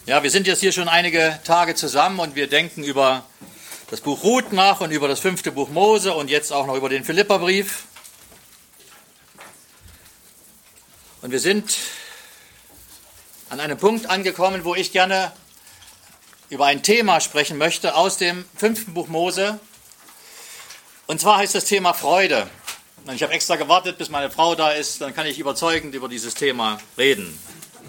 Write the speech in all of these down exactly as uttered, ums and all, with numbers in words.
Ja, wir sind jetzt hier schon einige Tage zusammen und wir denken über das Buch Ruth nach und über das fünfte Buch Mose und jetzt auch noch über den Philipperbrief. Und wir sind an einem Punkt angekommen, wo ich gerne über ein Thema sprechen möchte aus dem fünften Buch Mose. Und zwar heißt das Thema Freude. Und ich habe extra gewartet, bis meine Frau da ist, dann kann ich überzeugend über dieses Thema reden.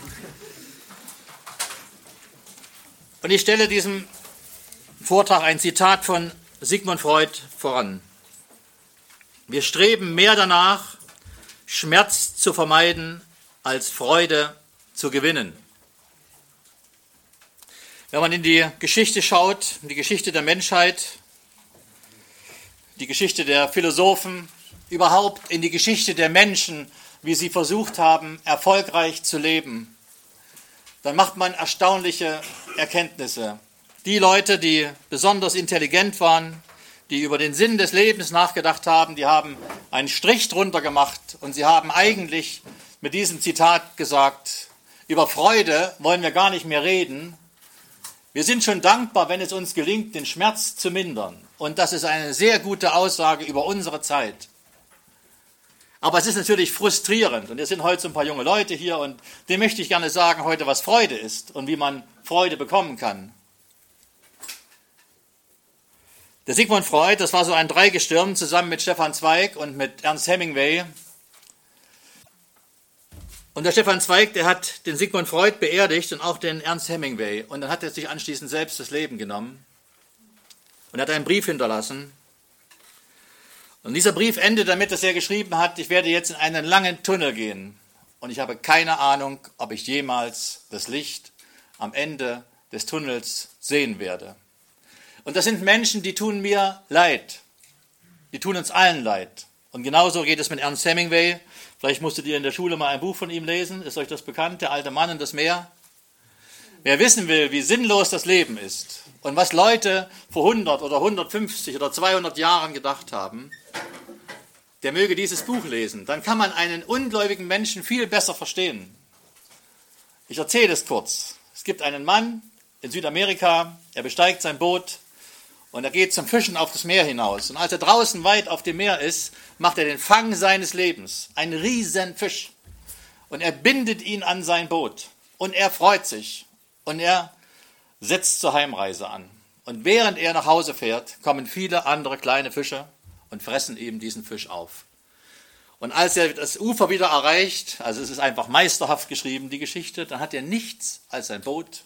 Und ich stelle diesem Vortrag ein Zitat von Sigmund Freud voran. Wir streben mehr danach, Schmerz zu vermeiden, als Freude zu gewinnen. Wenn man in die Geschichte schaut, in die Geschichte der Menschheit, die Geschichte der Philosophen, überhaupt in die Geschichte der Menschen, wie sie versucht haben, erfolgreich zu leben, dann macht man erstaunliche Erkenntnisse. Die Leute, die besonders intelligent waren, die über den Sinn des Lebens nachgedacht haben, die haben einen Strich drunter gemacht und sie haben eigentlich mit diesem Zitat gesagt, über Freude wollen wir gar nicht mehr reden. Wir sind schon dankbar, wenn es uns gelingt, den Schmerz zu mindern. Und das ist eine sehr gute Aussage über unsere Zeit. Aber es ist natürlich frustrierend. Und es sind heute so ein paar junge Leute hier und denen möchte ich gerne sagen heute, was Freude ist und wie man Freude bekommen kann. Der Sigmund Freud, das war so ein Dreigestirn zusammen mit Stefan Zweig und mit Ernst Hemingway. Und der Stefan Zweig, der hat den Sigmund Freud beerdigt und auch den Ernst Hemingway. Und dann hat er sich anschließend selbst das Leben genommen und hat einen Brief hinterlassen. Und dieser Brief endet damit, dass er geschrieben hat, ich werde jetzt in einen langen Tunnel gehen und ich habe keine Ahnung, ob ich jemals das Licht am Ende des Tunnels sehen werde. Und das sind Menschen, die tun mir leid. Die tun uns allen leid. Und genauso geht es mit Ernst Hemingway. Vielleicht musstet ihr in der Schule mal ein Buch von ihm lesen. Ist euch das bekannt? Der alte Mann und das Meer. Wer wissen will, wie sinnlos das Leben ist und was Leute vor hundert oder hundertfünfzig oder zweihundert Jahren gedacht haben, der möge dieses Buch lesen. Dann kann man einen ungläubigen Menschen viel besser verstehen. Ich erzähle es kurz. Es gibt einen Mann in Südamerika, er besteigt sein Boot und er geht zum Fischen auf das Meer hinaus. Und als er draußen weit auf dem Meer ist, macht er den Fang seines Lebens. Ein Riesenfisch. Und er bindet ihn an sein Boot. Und er freut sich. Und er setzt zur Heimreise an. Und während er nach Hause fährt, kommen viele andere kleine Fische und fressen eben diesen Fisch auf. Und als er das Ufer wieder erreicht, also es ist einfach meisterhaft geschrieben, die Geschichte, dann hat er nichts als sein Boot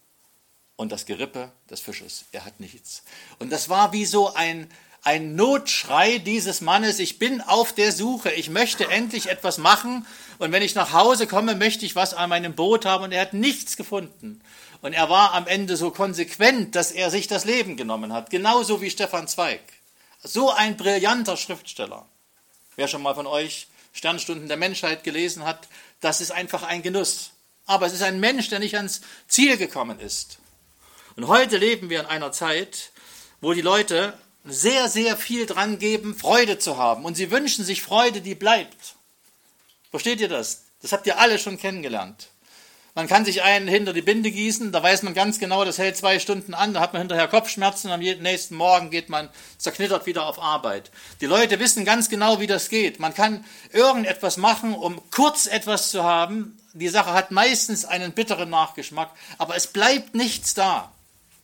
und das Gerippe des Fisches. Er hat nichts. Und das war wie so ein, ein Notschrei dieses Mannes. Ich bin auf der Suche. Ich möchte endlich etwas machen. Und wenn ich nach Hause komme, möchte ich was an meinem Boot haben. Und er hat nichts gefunden. Und er war am Ende so konsequent, dass er sich das Leben genommen hat. Genauso wie Stefan Zweig. So ein brillanter Schriftsteller. Wer schon mal von euch Sternstunden der Menschheit gelesen hat, das ist einfach ein Genuss. Aber es ist ein Mensch, der nicht ans Ziel gekommen ist. Und heute leben wir in einer Zeit, wo die Leute sehr, sehr viel dran geben, Freude zu haben. Und sie wünschen sich Freude, die bleibt. Versteht ihr das? Das habt ihr alle schon kennengelernt. Man kann sich einen hinter die Binde gießen, da weiß man ganz genau, das hält zwei Stunden an, da hat man hinterher Kopfschmerzen und am nächsten Morgen geht man zerknittert wieder auf Arbeit. Die Leute wissen ganz genau, wie das geht. Man kann irgendetwas machen, um kurz etwas zu haben. Die Sache hat meistens einen bitteren Nachgeschmack, aber es bleibt nichts da.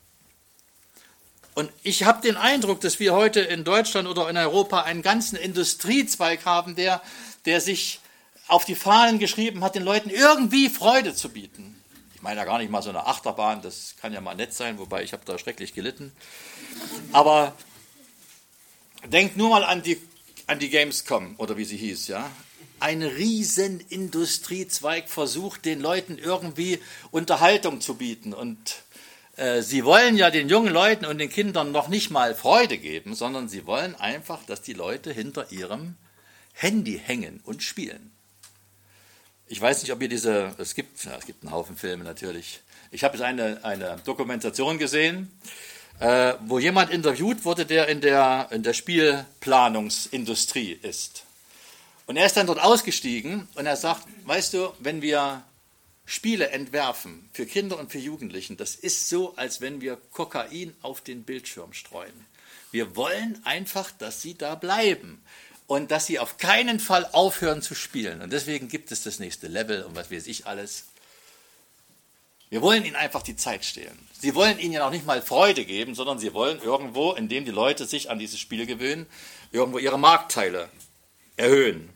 Und ich habe den Eindruck, dass wir heute in Deutschland oder in Europa einen ganzen Industriezweig haben, der, der sich auf die Fahnen geschrieben hat, den Leuten irgendwie Freude zu bieten. Ich meine ja gar nicht mal so eine Achterbahn, das kann ja mal nett sein, wobei ich habe da schrecklich gelitten. Aber denkt nur mal an die, an die Gamescom oder wie sie hieß, ja. Ein riesen Industriezweig versucht, den Leuten irgendwie Unterhaltung zu bieten. Und äh, sie wollen ja den jungen Leuten und den Kindern noch nicht mal Freude geben, sondern sie wollen einfach, dass die Leute hinter ihrem Handy hängen und spielen. Ich weiß nicht, ob ihr diese, es gibt, ja, es gibt einen Haufen Filme natürlich. Ich habe jetzt eine, eine Dokumentation gesehen, äh, wo jemand interviewt wurde, der in der, in der Spielplanungsindustrie ist. Und er ist dann dort ausgestiegen und er sagt, weißt du, wenn wir Spiele entwerfen für Kinder und für Jugendlichen, das ist so, als wenn wir Kokain auf den Bildschirm streuen. Wir wollen einfach, dass sie da bleiben und dass sie auf keinen Fall aufhören zu spielen. Und deswegen gibt es das nächste Level und was weiß ich alles. Wir wollen ihnen einfach die Zeit stehlen. Sie wollen ihnen ja noch nicht mal Freude geben, sondern sie wollen irgendwo, indem die Leute sich an dieses Spiel gewöhnen, irgendwo ihre Marktteile erhöhen.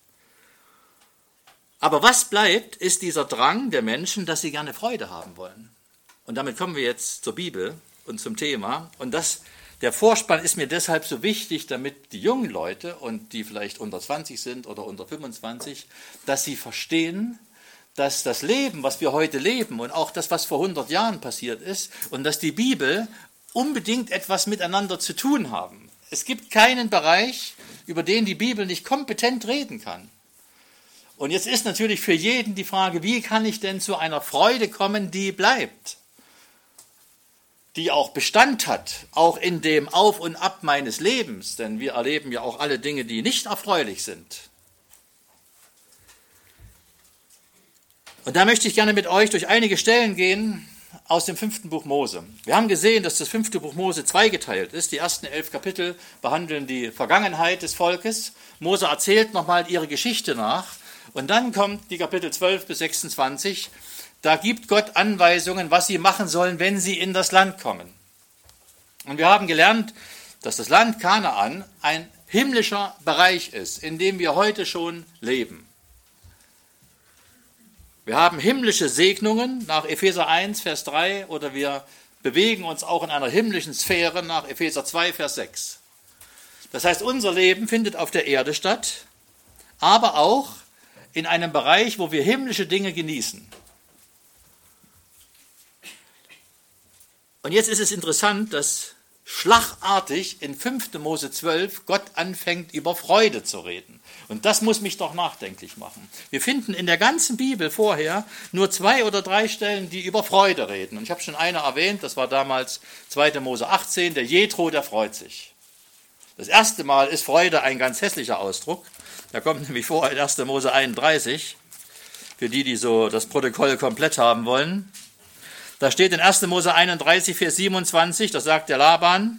Aber was bleibt, ist dieser Drang der Menschen, dass sie gerne Freude haben wollen. Und damit kommen wir jetzt zur Bibel und zum Thema. Und das, der Vorspann ist mir deshalb so wichtig, damit die jungen Leute, und die vielleicht unter zwanzig sind oder unter fünfundzwanzig, dass sie verstehen, dass das Leben, was wir heute leben und auch das, was vor hundert Jahren passiert ist, und dass die Bibel unbedingt etwas miteinander zu tun haben. Es gibt keinen Bereich, über den die Bibel nicht kompetent reden kann. Und jetzt ist natürlich für jeden die Frage, wie kann ich denn zu einer Freude kommen, die bleibt, die auch Bestand hat, auch in dem Auf und Ab meines Lebens, denn wir erleben ja auch alle Dinge, die nicht erfreulich sind. Und da möchte ich gerne mit euch durch einige Stellen gehen aus dem fünften Buch Mose. Wir haben gesehen, dass das fünfte Buch Mose zweigeteilt ist. Die ersten elf Kapitel behandeln die Vergangenheit des Volkes. Mose erzählt nochmal ihre Geschichte nach. Und dann kommt die Kapitel zwölf bis sechsundzwanzig. Da gibt Gott Anweisungen, was sie machen sollen, wenn sie in das Land kommen. Und wir haben gelernt, dass das Land Kanaan ein himmlischer Bereich ist, in dem wir heute schon leben. Wir haben himmlische Segnungen nach Epheser eins, Vers drei, oder wir bewegen uns auch in einer himmlischen Sphäre nach Epheser zwei, Vers sechs. Das heißt, unser Leben findet auf der Erde statt, aber auch in einem Bereich, wo wir himmlische Dinge genießen. Und jetzt ist es interessant, dass schlagartig in fünfte Mose zwölf Gott anfängt, über Freude zu reden. Und das muss mich doch nachdenklich machen. Wir finden in der ganzen Bibel vorher nur zwei oder drei Stellen, die über Freude reden. Und ich habe schon eine erwähnt, das war damals zweite Mose achtzehn, der Jethro, der freut sich. Das erste Mal ist Freude ein ganz hässlicher Ausdruck. Da kommt nämlich vor in erste Mose einunddreißig, für die, die so das Protokoll komplett haben wollen. Da steht in erste Mose einunddreißig, Vers siebenundzwanzig, da sagt der Laban,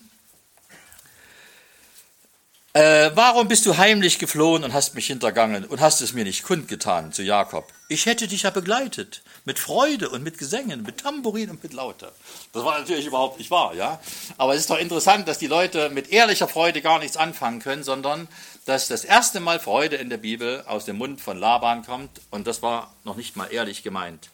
äh, warum bist du heimlich geflohen und hast mich hintergangen und hast es mir nicht kundgetan zu Jakob? Ich hätte dich ja begleitet, mit Freude und mit Gesängen, mit Tambourin und mit Laute. Das war natürlich überhaupt nicht wahr, ja. Aber es ist doch interessant, dass die Leute mit ehrlicher Freude gar nichts anfangen können, sondern dass das erste Mal Freude in der Bibel aus dem Mund von Laban kommt und das war noch nicht mal ehrlich gemeint.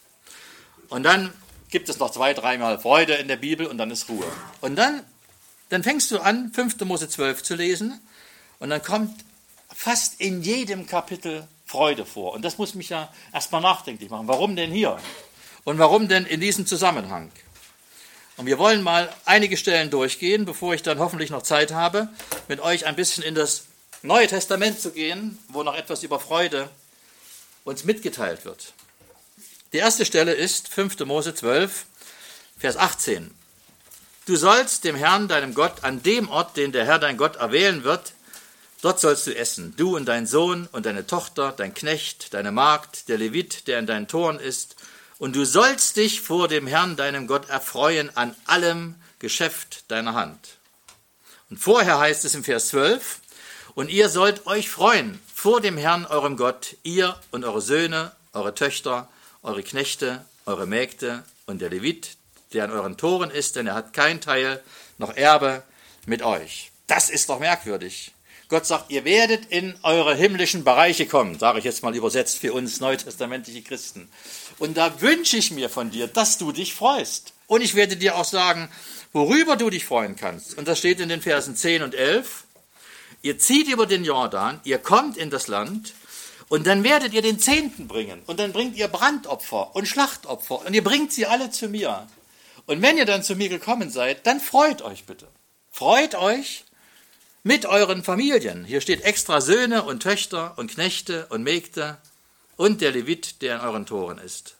Und dann gibt es noch zwei, dreimal Freude in der Bibel und dann ist Ruhe. Und dann, dann fängst du an, fünfte Mose zwölf zu lesen und dann kommt fast in jedem Kapitel Freude vor. Und das muss mich ja erstmal nachdenklich machen. Warum denn hier? Und warum denn in diesem Zusammenhang? Und wir wollen mal einige Stellen durchgehen, bevor ich dann hoffentlich noch Zeit habe, mit euch ein bisschen in das Neue Testament zu gehen, wo noch etwas über Freude uns mitgeteilt wird. Die erste Stelle ist fünfte Mose zwölf, Vers achtzehn. Du sollst dem Herrn, deinem Gott, an dem Ort, den der Herr, dein Gott, erwählen wird, dort sollst du essen, du und dein Sohn und deine Tochter, dein Knecht, deine Magd, der Levit, der in deinen Toren ist, und du sollst dich vor dem Herrn, deinem Gott, erfreuen an allem Geschäft deiner Hand. Und vorher heißt es im Vers zwölf, und ihr sollt euch freuen vor dem Herrn, eurem Gott, ihr und eure Söhne, eure Töchter, eure Knechte, eure Mägde und der Levit, der an euren Toren ist, denn er hat kein Teil noch Erbe mit euch. Das ist doch merkwürdig. Gott sagt, ihr werdet in eure himmlischen Bereiche kommen, sage ich jetzt mal übersetzt für uns neutestamentliche Christen. Und da wünsche ich mir von dir, dass du dich freust. Und ich werde dir auch sagen, worüber du dich freuen kannst. Und das steht in den Versen zehn und elf. Ihr zieht über den Jordan, ihr kommt in das Land und dann werdet ihr den Zehnten bringen. Und dann bringt ihr Brandopfer und Schlachtopfer und ihr bringt sie alle zu mir. Und wenn ihr dann zu mir gekommen seid, dann freut euch bitte. Freut euch mit euren Familien. Hier steht extra Söhne und Töchter und Knechte und Mägde und der Levit, der in euren Toren ist.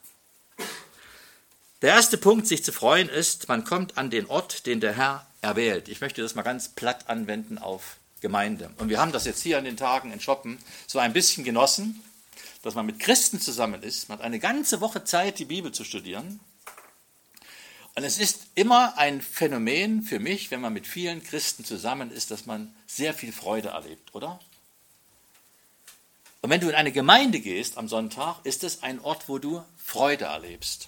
Der erste Punkt, sich zu freuen, ist, man kommt an den Ort, den der Herr erwählt. Ich möchte das mal ganz platt anwenden auf Gemeinde. Und wir haben das jetzt hier an den Tagen in Schoppen so ein bisschen genossen, dass man mit Christen zusammen ist. Man hat eine ganze Woche Zeit, die Bibel zu studieren. Und es ist immer ein Phänomen für mich, wenn man mit vielen Christen zusammen ist, dass man sehr viel Freude erlebt, oder? Und wenn du in eine Gemeinde gehst am Sonntag, ist es ein Ort, wo du Freude erlebst.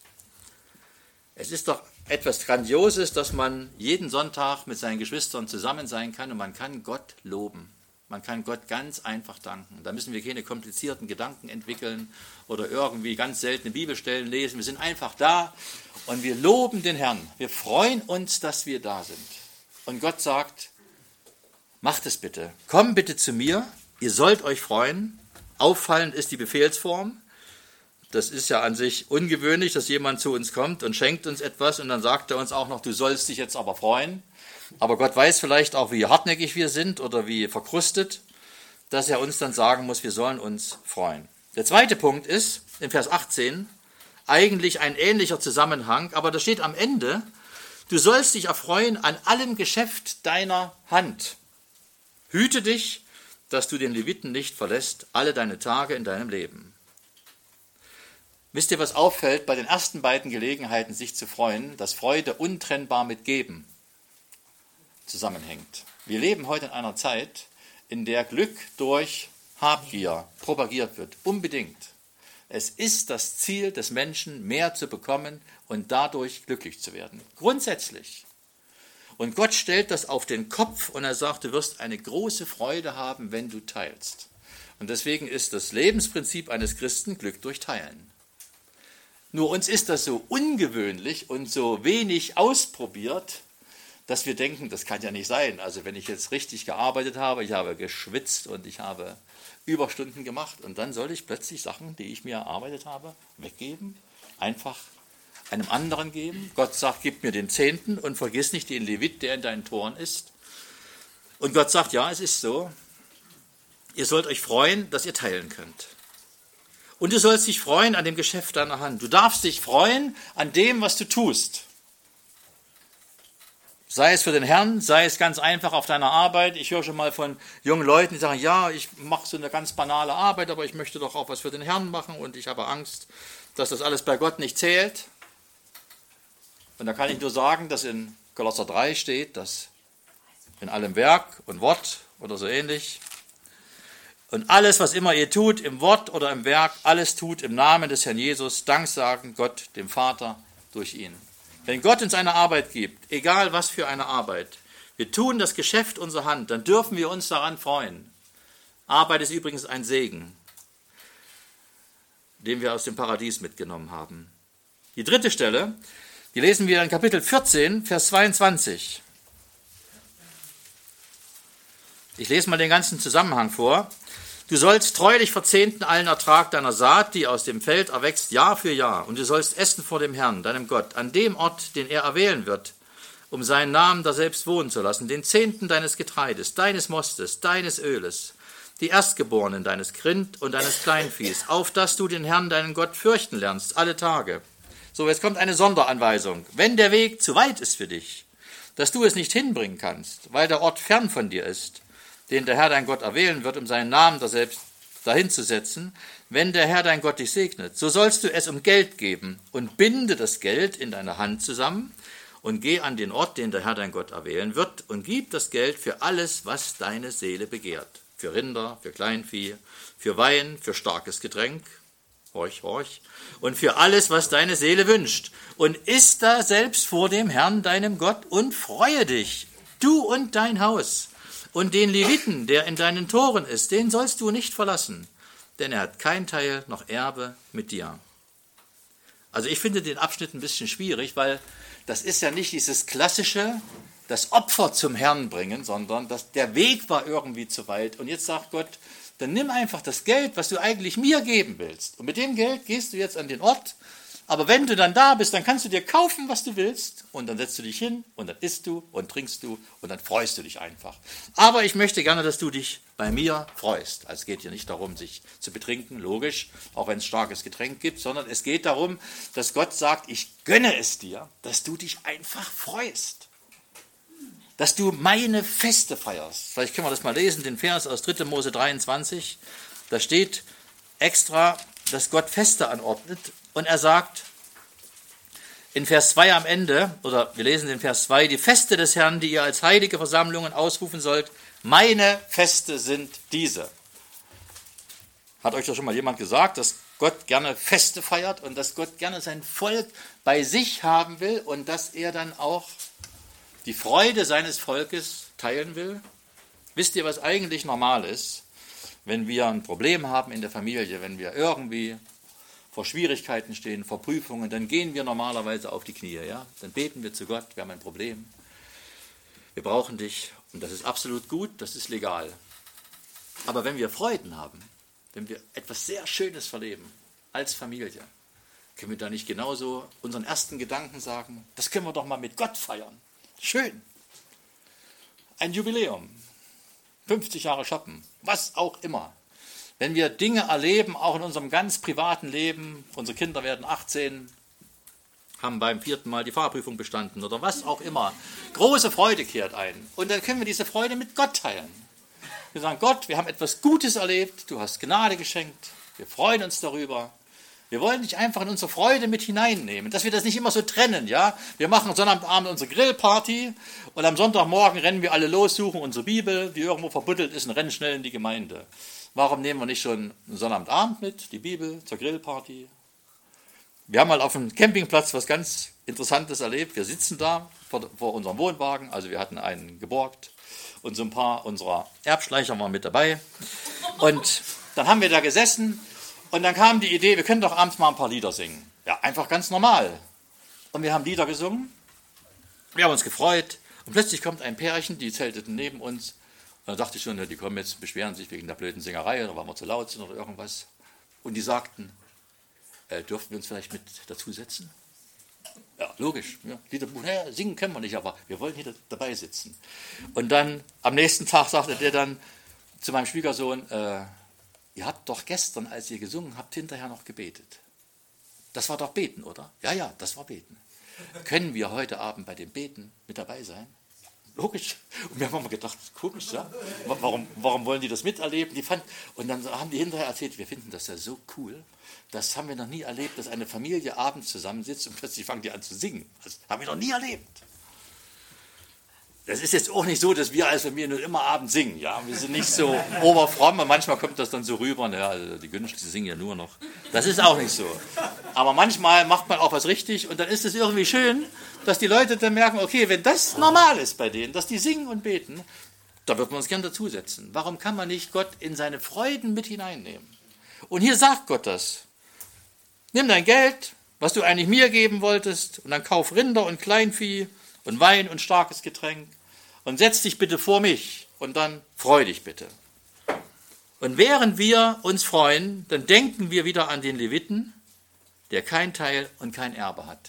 Es ist doch etwas Grandioses, dass man jeden Sonntag mit seinen Geschwistern zusammen sein kann und man kann Gott loben. Man kann Gott ganz einfach danken. Da müssen wir keine komplizierten Gedanken entwickeln oder irgendwie ganz seltene Bibelstellen lesen. Wir sind einfach da und wir loben den Herrn. Wir freuen uns, dass wir da sind. Und Gott sagt, macht es bitte. Komm bitte zu mir. Ihr sollt euch freuen. Auffallend ist die Befehlsform. Das ist ja an sich ungewöhnlich, dass jemand zu uns kommt und schenkt uns etwas und dann sagt er uns auch noch, du sollst dich jetzt aber freuen. Aber Gott weiß vielleicht auch, wie hartnäckig wir sind oder wie verkrustet, dass er uns dann sagen muss, wir sollen uns freuen. Der zweite Punkt ist, in Vers achtzehn, eigentlich ein ähnlicher Zusammenhang, aber da steht am Ende, du sollst dich erfreuen an allem Geschäft deiner Hand. Hüte dich, dass du den Leviten nicht verlässt, alle deine Tage in deinem Leben. Wisst ihr, was auffällt bei den ersten beiden Gelegenheiten, sich zu freuen, dass Freude untrennbar mit Geben zusammenhängt. Wir leben heute in einer Zeit, in der Glück durch Habgier propagiert wird. Unbedingt. Es ist das Ziel des Menschen, mehr zu bekommen und dadurch glücklich zu werden. Grundsätzlich. Und Gott stellt das auf den Kopf und er sagt, du wirst eine große Freude haben, wenn du teilst. Und deswegen ist das Lebensprinzip eines Christen Glück durch Teilen. Nur uns ist das so ungewöhnlich und so wenig ausprobiert, dass wir denken, das kann ja nicht sein. Also wenn ich jetzt richtig gearbeitet habe, ich habe geschwitzt und ich habe Überstunden gemacht und dann soll ich plötzlich Sachen, die ich mir erarbeitet habe, weggeben, einfach einem anderen geben. Gott sagt, gib mir den Zehnten und vergiss nicht den Levit, der in deinen Toren ist. Und Gott sagt, ja, es ist so. Ihr sollt euch freuen, dass ihr teilen könnt. Und du sollst dich freuen an dem Geschäft deiner Hand. Du darfst dich freuen an dem, was du tust. Sei es für den Herrn, sei es ganz einfach auf deiner Arbeit. Ich höre schon mal von jungen Leuten, die sagen, ja, ich mache so eine ganz banale Arbeit, aber ich möchte doch auch was für den Herrn machen und ich habe Angst, dass das alles bei Gott nicht zählt. Und da kann ich nur sagen, dass in Kolosser drei steht, dass in allem Werk und Wort oder so ähnlich und alles, was immer ihr tut, im Wort oder im Werk, alles tut im Namen des Herrn Jesus, Dank sagen Gott, dem Vater, durch ihn. Wenn Gott uns eine Arbeit gibt, egal was für eine Arbeit, wir tun das Geschäft unserer Hand, dann dürfen wir uns daran freuen. Arbeit ist übrigens ein Segen, den wir aus dem Paradies mitgenommen haben. Die dritte Stelle, die lesen wir in Kapitel vierzehn, Vers zweiundzwanzig. Ich lese mal den ganzen Zusammenhang vor. Du sollst treulich verzehnten allen Ertrag deiner Saat, die aus dem Feld erwächst, Jahr für Jahr. Und du sollst essen vor dem Herrn, deinem Gott, an dem Ort, den er erwählen wird, um seinen Namen da selbst wohnen zu lassen, den Zehnten deines Getreides, deines Mostes, deines Öles, die Erstgeborenen deines Grind und deines Kleinviehs, auf dass du den Herrn, deinen Gott, fürchten lernst, alle Tage. So, jetzt kommt eine Sonderanweisung. Wenn der Weg zu weit ist für dich, dass du es nicht hinbringen kannst, weil der Ort fern von dir ist, den der Herr dein Gott erwählen wird, um seinen Namen da selbst dahin zu setzen, wenn der Herr dein Gott dich segnet, so sollst du es um Geld geben und binde das Geld in deiner Hand zusammen und geh an den Ort, den der Herr dein Gott erwählen wird und gib das Geld für alles, was deine Seele begehrt. Für Rinder, für Kleinvieh, für Wein, für starkes Getränk, horch, horch, und für alles, was deine Seele wünscht. Und iss da selbst vor dem Herrn deinem Gott und freue dich, du und dein Haus. Und den Leviten, der in deinen Toren ist, den sollst du nicht verlassen, denn er hat kein Teil noch Erbe mit dir. Also ich finde den Abschnitt ein bisschen schwierig, weil das ist ja nicht dieses klassische, das Opfer zum Herrn bringen, sondern das, der Weg war irgendwie zu weit. Und jetzt sagt Gott, dann nimm einfach das Geld, was du eigentlich mir geben willst. Und mit dem Geld gehst du jetzt an den Ort. Aber wenn du dann da bist, dann kannst du dir kaufen, was du willst. Und dann setzt du dich hin und dann isst du und trinkst du und dann freust du dich einfach. Aber ich möchte gerne, dass du dich bei mir freust. Also es geht hier nicht darum, sich zu betrinken, logisch, auch wenn es starkes Getränk gibt, sondern es geht darum, dass Gott sagt, ich gönne es dir, dass du dich einfach freust. Dass du meine Feste feierst. Vielleicht können wir das mal lesen, den Vers aus dritter Mose dreiundzwanzig. Da steht, extra, dass Gott Feste anordnet. Und er sagt in Vers zwei am Ende, oder wir lesen in Vers zwei, die Feste des Herrn, die ihr als heilige Versammlungen ausrufen sollt, meine Feste sind diese. Hat euch das schon mal jemand gesagt, dass Gott gerne Feste feiert und dass Gott gerne sein Volk bei sich haben will und dass er dann auch die Freude seines Volkes teilen will? Wisst ihr, was eigentlich normal ist, wenn wir ein Problem haben in der Familie, wenn wir irgendwie vor Schwierigkeiten stehen, vor Prüfungen, dann gehen wir normalerweise auf die Knie, ja? Dann beten wir zu Gott, wir haben ein Problem, wir brauchen dich und das ist absolut gut, das ist legal. Aber wenn wir Freuden haben, wenn wir etwas sehr Schönes verleben als Familie, können wir da nicht genauso unseren ersten Gedanken sagen, das können wir doch mal mit Gott feiern. Schön. Ein Jubiläum. fünfzig Jahre shoppen. Was auch immer. Wenn wir Dinge erleben, auch in unserem ganz privaten Leben, unsere Kinder werden achtzehn, haben beim vierten Mal die Fahrprüfung bestanden oder was auch immer. Große Freude kehrt ein. Und dann können wir diese Freude mit Gott teilen. Wir sagen, Gott, wir haben etwas Gutes erlebt, du hast Gnade geschenkt, wir freuen uns darüber. Wir wollen dich einfach in unsere Freude mit hineinnehmen, dass wir das nicht immer so trennen, ja. Wir machen Sonnabendabend unsere Grillparty und am Sonntagmorgen rennen wir alle los, suchen unsere Bibel, die irgendwo verbuddelt ist und rennen schnell in die Gemeinde. Warum nehmen wir nicht schon einen Sonnabendabend mit, die Bibel zur Grillparty? Wir haben mal auf dem Campingplatz was ganz Interessantes erlebt. Wir sitzen da vor, vor unserem Wohnwagen, also wir hatten einen geborgt und so ein paar unserer Erbschleicher waren mit dabei. Und dann haben wir da gesessen. Und dann kam die Idee, wir können doch abends mal ein paar Lieder singen. Ja, einfach ganz normal. Und wir haben Lieder gesungen, wir haben uns gefreut. Und plötzlich kommt ein Pärchen, die zelteten neben uns. Und dann dachte ich schon, die kommen jetzt, beschweren sich wegen der blöden Singerei, oder weil wir zu laut sind oder irgendwas. Und die sagten, äh, dürften wir uns vielleicht mit dazusetzen? Ja, logisch. Ja, Liederbuch, naja, singen können wir nicht, aber wir wollen hier dabei sitzen. Und dann, am nächsten Tag sagte der dann zu meinem Schwiegersohn, äh, ihr habt doch gestern, als ihr gesungen habt, hinterher noch gebetet. Das war doch Beten, oder? Ja, ja, das war Beten. Können wir heute Abend bei dem Beten mit dabei sein? Logisch. Und wir haben mal gedacht, komisch, ja? Warum, warum wollen die das miterleben? Die fand, und dann haben die hinterher erzählt, wir finden das ja so cool. Das haben wir noch nie erlebt, dass eine Familie abends zusammensitzt und plötzlich fangen die an zu singen. Das haben wir noch nie erlebt. Das ist jetzt auch nicht so, dass wir als Familie nur immer abends singen. Ja? Wir sind nicht so oberfromm und manchmal kommt das dann so rüber. Ja, also die Günst, die singen ja nur noch. Das ist auch nicht so. Aber manchmal macht man auch was richtig und dann ist es irgendwie schön, dass die Leute dann merken, okay, wenn das normal ist bei denen, dass die singen und beten, da wird man uns gern dazusetzen. Warum kann man nicht Gott in seine Freuden mit hineinnehmen? Und hier sagt Gott das. Nimm dein Geld, was du eigentlich mir geben wolltest, und dann kauf Rinder und Kleinvieh und Wein und starkes Getränk und setz dich bitte vor mich und dann freu dich bitte. Und während wir uns freuen, dann denken wir wieder an den Leviten, der kein Teil und kein Erbe hat.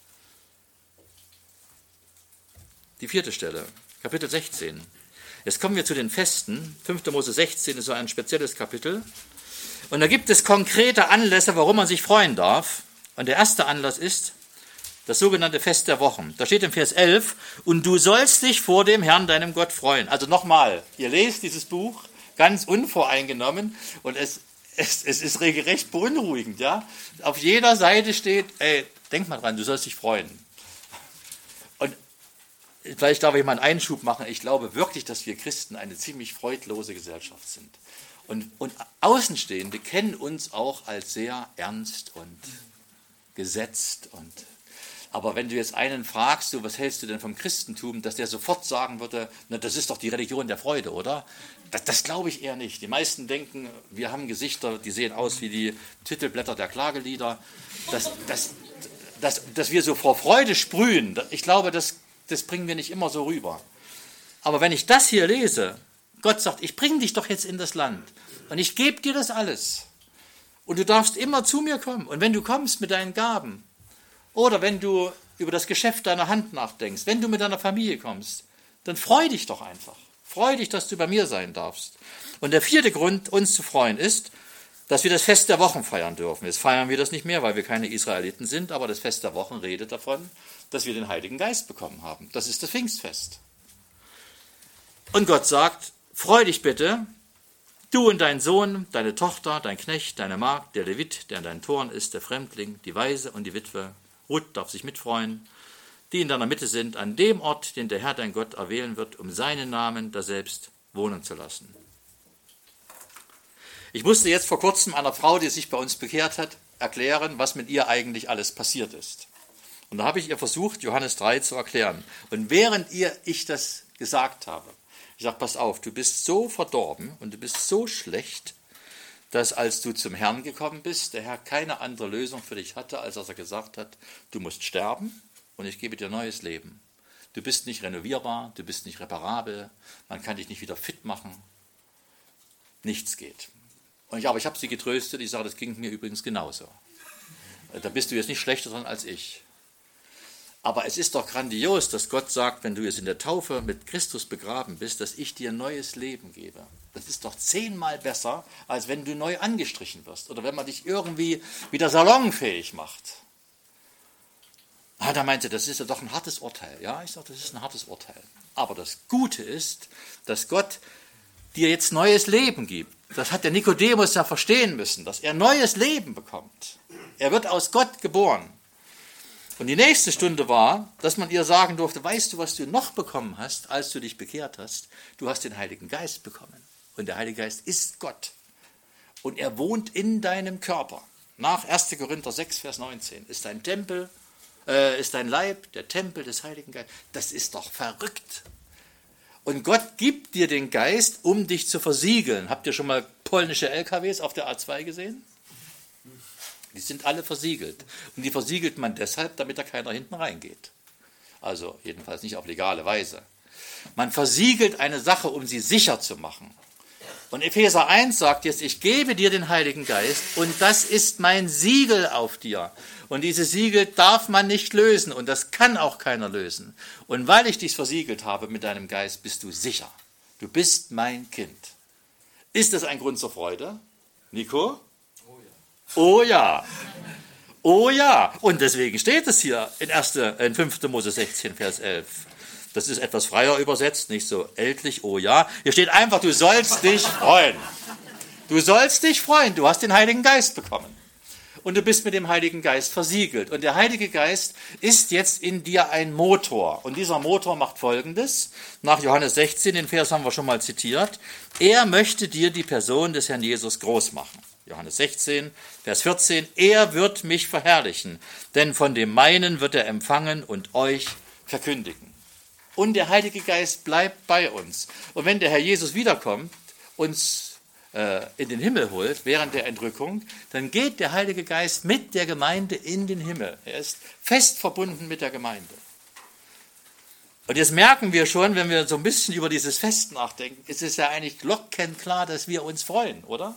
Die vierte Stelle, Kapitel sechzehn. Jetzt kommen wir zu den Festen. fünfter Mose sechzehn ist so ein spezielles Kapitel. Und da gibt es konkrete Anlässe, warum man sich freuen darf. Und der erste Anlass ist das sogenannte Fest der Wochen. Da steht im Vers elf, und du sollst dich vor dem Herrn, deinem Gott, freuen. Also nochmal, ihr lest dieses Buch ganz unvoreingenommen und es, es, es ist regelrecht beunruhigend. Ja? Auf jeder Seite steht, ey, denk mal dran, du sollst dich freuen. Und vielleicht darf ich mal einen Einschub machen. Ich glaube wirklich, dass wir Christen eine ziemlich freudlose Gesellschaft sind. Und, und Außenstehende kennen uns auch als sehr ernst und gesetzt. Und, aber wenn du jetzt einen fragst, so, was hältst du denn vom Christentum, dass der sofort sagen würde, na, das ist doch die Religion der Freude, oder? Das, das glaube ich eher nicht. Die meisten denken, wir haben Gesichter, die sehen aus wie die Titelblätter der Klagelieder. Dass, dass, dass, dass wir so vor Freude sprühen, ich glaube, das, das bringen wir nicht immer so rüber. Aber wenn ich das hier lese, Gott sagt, ich bringe dich doch jetzt in das Land und ich gebe dir das alles. Und du darfst immer zu mir kommen. Und wenn du kommst mit deinen Gaben oder wenn du über das Geschäft deiner Hand nachdenkst, wenn du mit deiner Familie kommst, dann freu dich doch einfach. Freu dich, dass du bei mir sein darfst. Und der vierte Grund, uns zu freuen, ist, dass wir das Fest der Wochen feiern dürfen. Jetzt feiern wir das nicht mehr, weil wir keine Israeliten sind, aber das Fest der Wochen redet davon, dass wir den Heiligen Geist bekommen haben. Das ist das Pfingstfest. Und Gott sagt, freu dich bitte, Du und dein Sohn, deine Tochter, dein Knecht, deine Magd, der Levit, der in deinen Toren ist, der Fremdling, die Waise und die Witwe. Ruth darf sich mitfreuen, die in deiner Mitte sind, an dem Ort, den der Herr dein Gott erwählen wird, um seinen Namen daselbst wohnen zu lassen. Ich musste jetzt vor kurzem einer Frau, die sich bei uns bekehrt hat, erklären, was mit ihr eigentlich alles passiert ist. Und da habe ich ihr versucht, Johannes drei zu erklären. Und während ihr ich das gesagt habe, ich sage, pass auf, du bist so verdorben und du bist so schlecht, dass als du zum Herrn gekommen bist, der Herr keine andere Lösung für dich hatte, als dass er gesagt hat, du musst sterben und ich gebe dir neues Leben. Du bist nicht renovierbar, du bist nicht reparabel, man kann dich nicht wieder fit machen. Nichts geht. Und ich, aber ich habe sie getröstet, ich sage, das ging mir übrigens genauso. Da bist du jetzt nicht schlechter dran als ich. Aber es ist doch grandios, dass Gott sagt, wenn du jetzt in der Taufe mit Christus begraben bist, dass ich dir neues Leben gebe. Das ist doch zehnmal besser, als wenn du neu angestrichen wirst oder wenn man dich irgendwie wieder salonfähig macht. Ah, da meinte, das ist ja doch ein hartes Urteil. Ja, ich sage, das ist ein hartes Urteil. Aber das Gute ist, dass Gott dir jetzt neues Leben gibt. Das hat der Nikodemus ja verstehen müssen, dass er neues Leben bekommt. Er wird aus Gott geboren. Und die nächste Stunde war, dass man ihr sagen durfte, weißt du, was du noch bekommen hast, als du dich bekehrt hast? Du hast den Heiligen Geist bekommen. Und der Heilige Geist ist Gott. Und er wohnt in deinem Körper. Nach erster Korinther sechs, Vers neunzehn ist dein Tempel, äh, ist dein Leib der Tempel des Heiligen Geistes. Das ist doch verrückt. Und Gott gibt dir den Geist, um dich zu versiegeln. Habt ihr schon mal polnische L K Ws auf der A zwei gesehen? Die sind alle versiegelt. Und die versiegelt man deshalb, damit da keiner hinten reingeht. Also jedenfalls nicht auf legale Weise. Man versiegelt eine Sache, um sie sicher zu machen. Und Epheser eins sagt jetzt, ich gebe dir den Heiligen Geist und das ist mein Siegel auf dir. Und dieses Siegel darf man nicht lösen und das kann auch keiner lösen. Und weil ich dich versiegelt habe mit deinem Geist, bist du sicher. Du bist mein Kind. Ist das ein Grund zur Freude? Nico? Oh ja, oh ja. Und deswegen steht es hier in, erster, in fünfter Mose sechzehn, Vers elf. Das ist etwas freier übersetzt, nicht so ältlich, oh ja. Hier steht einfach, du sollst dich freuen. Du sollst dich freuen, du hast den Heiligen Geist bekommen. Und du bist mit dem Heiligen Geist versiegelt. Und der Heilige Geist ist jetzt in dir ein Motor. Und dieser Motor macht Folgendes. Nach Johannes sechzehn, den Vers haben wir schon mal zitiert. Er möchte dir die Person des Herrn Jesus groß machen. Johannes sechzehn, Vers vierzehn, er wird mich verherrlichen, denn von dem meinen wird er empfangen und euch verkündigen. Und der Heilige Geist bleibt bei uns. Und wenn der Herr Jesus wiederkommt, uns äh, in den Himmel holt, während der Entrückung, dann geht der Heilige Geist mit der Gemeinde in den Himmel. Er ist fest verbunden mit der Gemeinde. Und jetzt merken wir schon, wenn wir so ein bisschen über dieses Fest nachdenken, ist es ja eigentlich glockenklar, dass wir uns freuen, oder?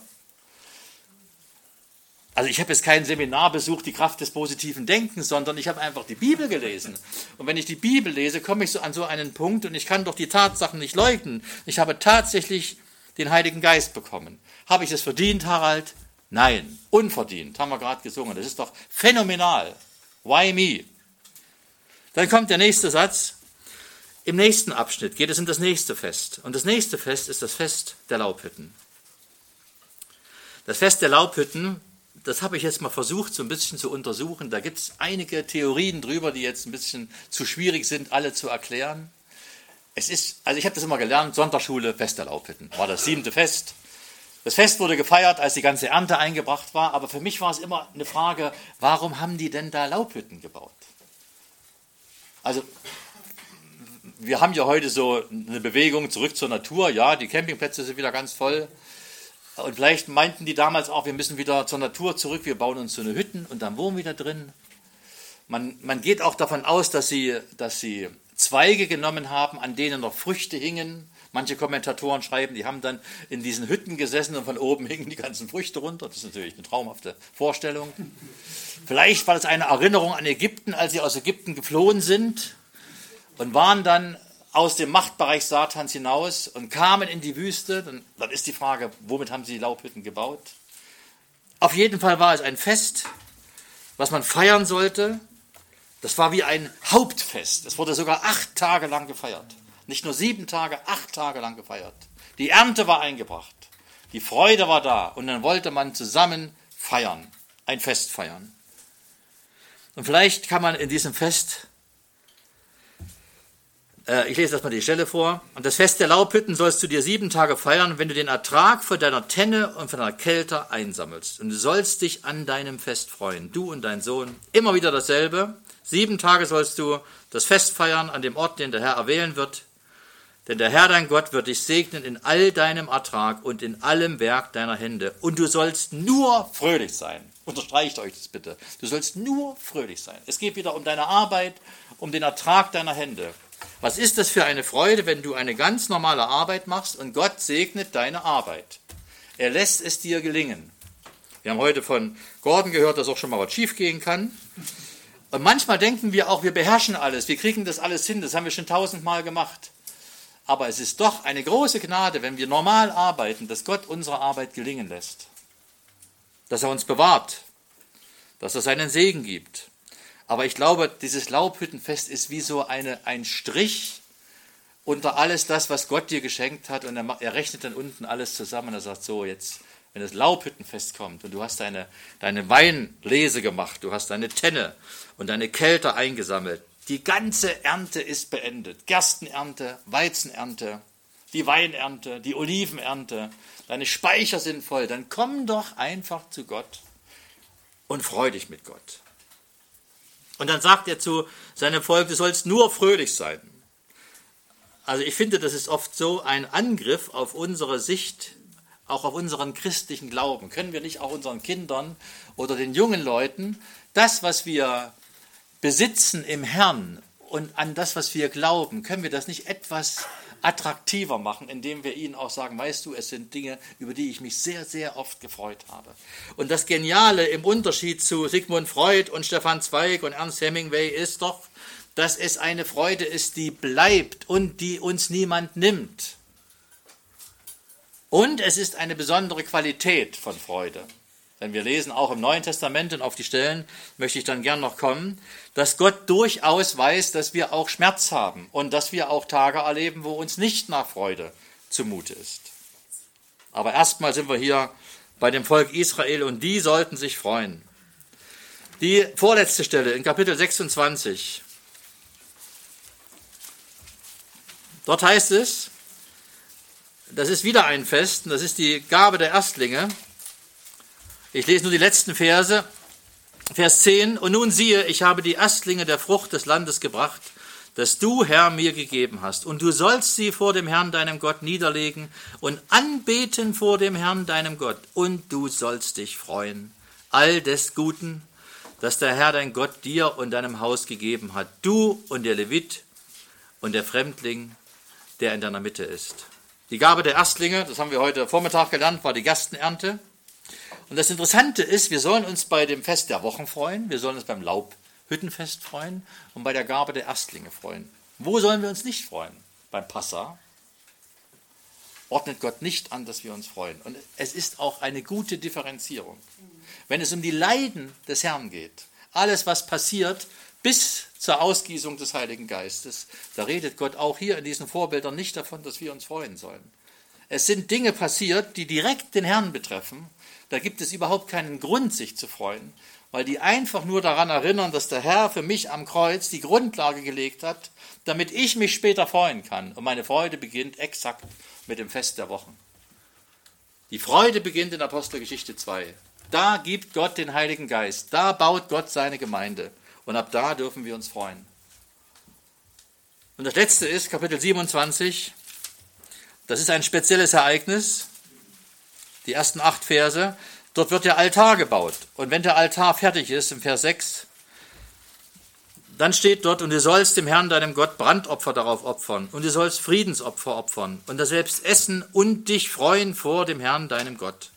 Also ich habe jetzt kein Seminar besucht, die Kraft des positiven Denkens, sondern ich habe einfach die Bibel gelesen. Und wenn ich die Bibel lese, komme ich so an so einen Punkt und ich kann doch die Tatsachen nicht leugnen. Ich habe tatsächlich den Heiligen Geist bekommen. Habe ich es verdient, Harald? Nein, unverdient, haben wir gerade gesungen. Das ist doch phänomenal. Why me? Dann kommt der nächste Satz. Im nächsten Abschnitt geht es um das nächste Fest. Und das nächste Fest ist das Fest der Laubhütten. Das Fest der Laubhütten, das habe ich jetzt mal versucht, so ein bisschen zu untersuchen. Da gibt es einige Theorien drüber, die jetzt ein bisschen zu schwierig sind, alle zu erklären. Es ist, also ich habe das immer gelernt, Sonntagsschule, Fest der Laubhütten. War das siebte Fest. Das Fest wurde gefeiert, als die ganze Ernte eingebracht war. Aber für mich war es immer eine Frage, warum haben die denn da Laubhütten gebaut? Also wir haben ja heute so eine Bewegung zurück zur Natur. Ja, die Campingplätze sind wieder ganz voll. Und vielleicht meinten die damals auch, wir müssen wieder zur Natur zurück, wir bauen uns so eine Hütten und dann wohnen wir da drin. Man, man geht auch davon aus, dass sie, dass sie Zweige genommen haben, an denen noch Früchte hingen. Manche Kommentatoren schreiben, die haben dann in diesen Hütten gesessen und von oben hingen die ganzen Früchte runter. Das ist natürlich eine traumhafte Vorstellung. Vielleicht war das eine Erinnerung an Ägypten, als sie aus Ägypten geflohen sind und waren dann aus dem Machtbereich Satans hinaus und kamen in die Wüste. Dann, dann ist die Frage, womit haben sie die Laubhütten gebaut? Auf jeden Fall war es ein Fest, was man feiern sollte. Das war wie ein Hauptfest. Es wurde sogar acht Tage lang gefeiert. Nicht nur sieben Tage, acht Tage lang gefeiert. Die Ernte war eingebracht. Die Freude war da und dann wollte man zusammen feiern, ein Fest feiern. Und vielleicht kann man in diesem Fest, äh, ich lese erstmal die Stelle vor, und das Fest der Laubhütten sollst du dir sieben Tage feiern, wenn du den Ertrag von deiner Tenne und von deiner Kälte einsammelst. Und du sollst dich an deinem Fest freuen, du und dein Sohn. Immer wieder dasselbe. Sieben Tage sollst du das Fest feiern an dem Ort, den der Herr erwählen wird. Denn der Herr, dein Gott, wird dich segnen in all deinem Ertrag und in allem Werk deiner Hände. Und du sollst nur fröhlich sein. Unterstreicht euch das bitte. Du sollst nur fröhlich sein. Es geht wieder um deine Arbeit, um den Ertrag deiner Hände. Was ist das für eine Freude, wenn du eine ganz normale Arbeit machst und Gott segnet deine Arbeit? Er lässt es dir gelingen. Wir haben heute von Gordon gehört, dass auch schon mal was schief gehen kann. Und manchmal denken wir auch, wir beherrschen alles, wir kriegen das alles hin, das haben wir schon tausendmal gemacht. Aber es ist doch eine große Gnade, wenn wir normal arbeiten, dass Gott unsere Arbeit gelingen lässt. Dass er uns bewahrt, dass er seinen Segen gibt. Aber ich glaube, dieses Laubhüttenfest ist wie so eine, ein Strich unter alles das, was Gott dir geschenkt hat. Und er, er rechnet dann unten alles zusammen und er sagt so, jetzt, wenn das Laubhüttenfest kommt und du hast deine, deine Weinlese gemacht, du hast deine Tenne und deine Kälte eingesammelt, die ganze Ernte ist beendet. Gerstenernte, Weizenernte, die Weinernte, die Olivenernte. Deine Speicher sind voll. Dann komm doch einfach zu Gott und freu dich mit Gott. Und dann sagt er zu seinem Volk, du sollst nur fröhlich sein. Also ich finde, das ist oft so ein Angriff auf unsere Sicht, auch auf unseren christlichen Glauben. Können wir nicht auch unseren Kindern oder den jungen Leuten das, was wir besitzen im Herrn und an das, was wir glauben, können wir das nicht etwas attraktiver machen, indem wir ihnen auch sagen, weißt du, es sind Dinge, über die ich mich sehr, sehr oft gefreut habe. Und das Geniale im Unterschied zu Sigmund Freud und Stefan Zweig und Ernst Hemingway ist doch, dass es eine Freude ist, die bleibt und die uns niemand nimmt. Und es ist eine besondere Qualität von Freude. Denn wir lesen auch im Neuen Testament, und auf die Stellen möchte ich dann gern noch kommen, dass Gott durchaus weiß, dass wir auch Schmerz haben und dass wir auch Tage erleben, wo uns nicht nach Freude zumute ist. Aber erstmal sind wir hier bei dem Volk Israel und die sollten sich freuen. Die vorletzte Stelle in Kapitel sechsundzwanzig. Dort heißt es, das ist wieder ein Fest, und das ist die Gabe der Erstlinge. Ich lese nur die letzten Verse. Vers zehn. Und nun siehe, ich habe die Erstlinge der Frucht des Landes gebracht, das du, Herr, mir gegeben hast. Und du sollst sie vor dem Herrn, deinem Gott, niederlegen und anbeten vor dem Herrn, deinem Gott. Und du sollst dich freuen, all des Guten, das der Herr, dein Gott, dir und deinem Haus gegeben hat. Du und der Levit und der Fremdling, der in deiner Mitte ist. Die Gabe der Erstlinge, das haben wir heute Vormittag gelernt, war die Gerstenernte. Und das Interessante ist, wir sollen uns bei dem Fest der Wochen freuen, wir sollen uns beim Laubhüttenfest freuen und bei der Gabe der Erstlinge freuen. Wo sollen wir uns nicht freuen? Beim Passa ordnet Gott nicht an, dass wir uns freuen. Und es ist auch eine gute Differenzierung. Wenn es um die Leiden des Herrn geht, alles, was passiert bis zur Ausgießung des Heiligen Geistes, da redet Gott auch hier in diesen Vorbildern nicht davon, dass wir uns freuen sollen. Es sind Dinge passiert, die direkt den Herrn betreffen. Da gibt es überhaupt keinen Grund, sich zu freuen, weil die einfach nur daran erinnern, dass der Herr für mich am Kreuz die Grundlage gelegt hat, damit ich mich später freuen kann. Und meine Freude beginnt exakt mit dem Fest der Wochen. Die Freude beginnt in Apostelgeschichte zwei. Da gibt Gott den Heiligen Geist, da baut Gott seine Gemeinde. Und ab da dürfen wir uns freuen. Und das letzte ist Kapitel siebenundzwanzig. Das ist ein spezielles Ereignis. Die ersten acht Verse, dort wird der Altar gebaut. Und wenn der Altar fertig ist, im Vers sechs, dann steht dort, und du sollst dem Herrn, deinem Gott, Brandopfer darauf opfern. Und du sollst Friedensopfer opfern. Und das selbst essen und dich freuen vor dem Herrn, deinem Gott.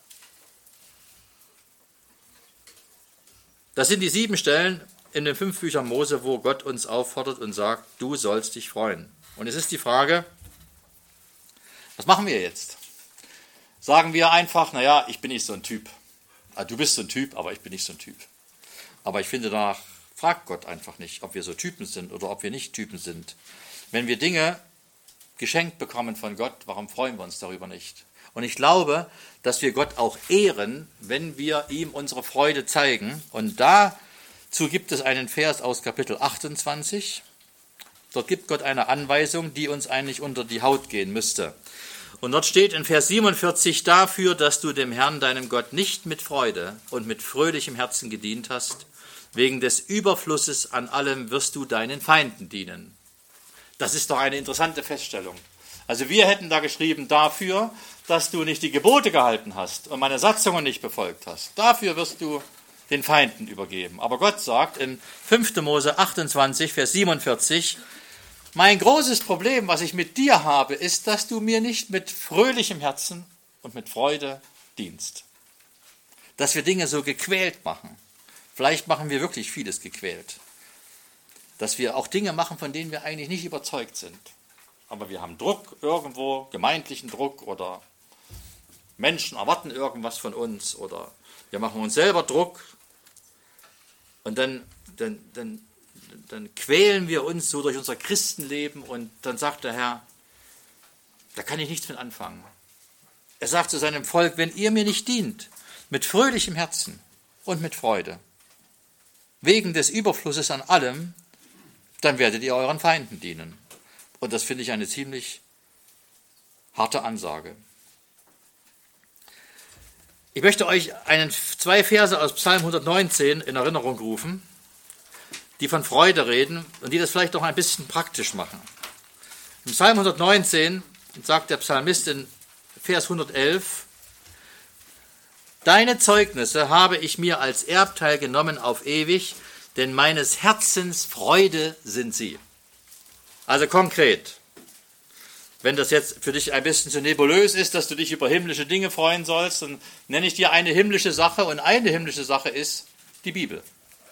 Das sind die sieben Stellen in den fünf Büchern Mose, wo Gott uns auffordert und sagt, du sollst dich freuen. Und es ist die Frage, was machen wir jetzt? Sagen wir einfach, naja, ich bin nicht so ein Typ. Du bist so ein Typ, aber ich bin nicht so ein Typ. Aber ich finde, danach fragt Gott einfach nicht, ob wir so Typen sind oder ob wir nicht Typen sind. Wenn wir Dinge geschenkt bekommen von Gott, warum freuen wir uns darüber nicht? Und ich glaube, dass wir Gott auch ehren, wenn wir ihm unsere Freude zeigen. Und dazu gibt es einen Vers aus Kapitel achtundzwanzig. Dort gibt Gott eine Anweisung, die uns eigentlich unter die Haut gehen müsste. Und dort steht in Vers siebenundvierzig, dafür, dass du dem Herrn, deinem Gott, nicht mit Freude und mit fröhlichem Herzen gedient hast, wegen des Überflusses an allem wirst du deinen Feinden dienen. Das ist doch eine interessante Feststellung. Also wir hätten da geschrieben, dafür, dass du nicht die Gebote gehalten hast und meine Satzungen nicht befolgt hast. Dafür wirst du den Feinden übergeben. Aber Gott sagt in fünfter Mose achtundzwanzig, Vers siebenundvierzig, mein großes Problem, was ich mit dir habe, ist, dass du mir nicht mit fröhlichem Herzen und mit Freude dienst. Dass wir Dinge so gequält machen. Vielleicht machen wir wirklich vieles gequält. Dass wir auch Dinge machen, von denen wir eigentlich nicht überzeugt sind. Aber wir haben Druck irgendwo, gemeindlichen Druck oder Menschen erwarten irgendwas von uns oder wir machen uns selber Druck und dann, dann, dann, dann quälen wir uns so durch unser Christenleben und dann sagt der Herr, da kann ich nichts mit anfangen. Er sagt zu seinem Volk, wenn ihr mir nicht dient, mit fröhlichem Herzen und mit Freude, wegen des Überflusses an allem, dann werdet ihr euren Feinden dienen. Und das finde ich eine ziemlich harte Ansage. Ich möchte euch einen, zwei Verse aus Psalm hundertneunzehn in Erinnerung rufen, die von Freude reden und die das vielleicht auch ein bisschen praktisch machen. Im Psalm hundertneunzehn sagt der Psalmist in Vers hundertelf, deine Zeugnisse habe ich mir als Erbteil genommen auf ewig, denn meines Herzens Freude sind sie. Also konkret, wenn das jetzt für dich ein bisschen zu nebulös ist, dass du dich über himmlische Dinge freuen sollst, dann nenne ich dir eine himmlische Sache und eine himmlische Sache ist die Bibel.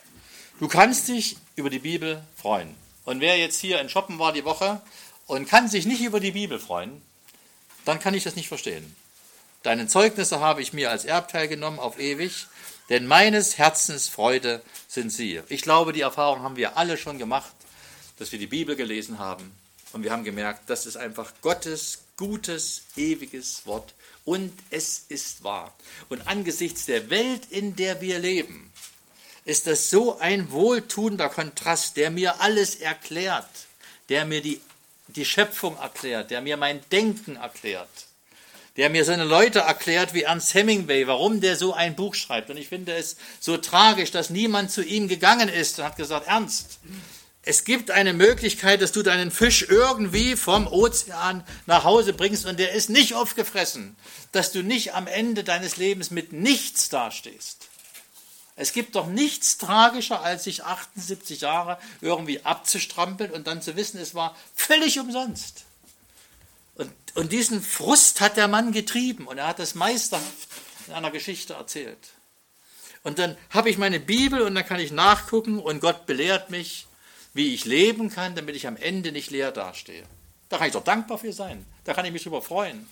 Du kannst dich über die Bibel freuen. Und wer jetzt hier in Shoppen war die Woche und kann sich nicht über die Bibel freuen, dann kann ich das nicht verstehen. Deine Zeugnisse habe ich mir als Erbteil genommen auf ewig, denn meines Herzens Freude sind sie. Ich glaube, die Erfahrung haben wir alle schon gemacht, dass wir die Bibel gelesen haben und wir haben gemerkt, das ist einfach Gottes gutes, ewiges Wort und es ist wahr. Und angesichts der Welt, in der wir leben, ist das so ein wohltuender Kontrast, der mir alles erklärt, der mir die, die Schöpfung erklärt, der mir mein Denken erklärt, der mir so eine Leute erklärt wie Ernst Hemingway, warum der so ein Buch schreibt. Und ich finde es so tragisch, dass niemand zu ihm gegangen ist und hat gesagt, Ernst, es gibt eine Möglichkeit, dass du deinen Fisch irgendwie vom Ozean nach Hause bringst und der ist nicht aufgefressen, dass du nicht am Ende deines Lebens mit nichts dastehst. Es gibt doch nichts tragischer, als sich achtundsiebzig Jahre irgendwie abzustrampeln und dann zu wissen, es war völlig umsonst. Und, und diesen Frust hat der Mann getrieben und er hat das meisterhaft in einer Geschichte erzählt. Und dann habe ich meine Bibel und dann kann ich nachgucken und Gott belehrt mich, wie ich leben kann, damit ich am Ende nicht leer dastehe. Da kann ich doch dankbar für sein. Da kann ich mich drüber freuen.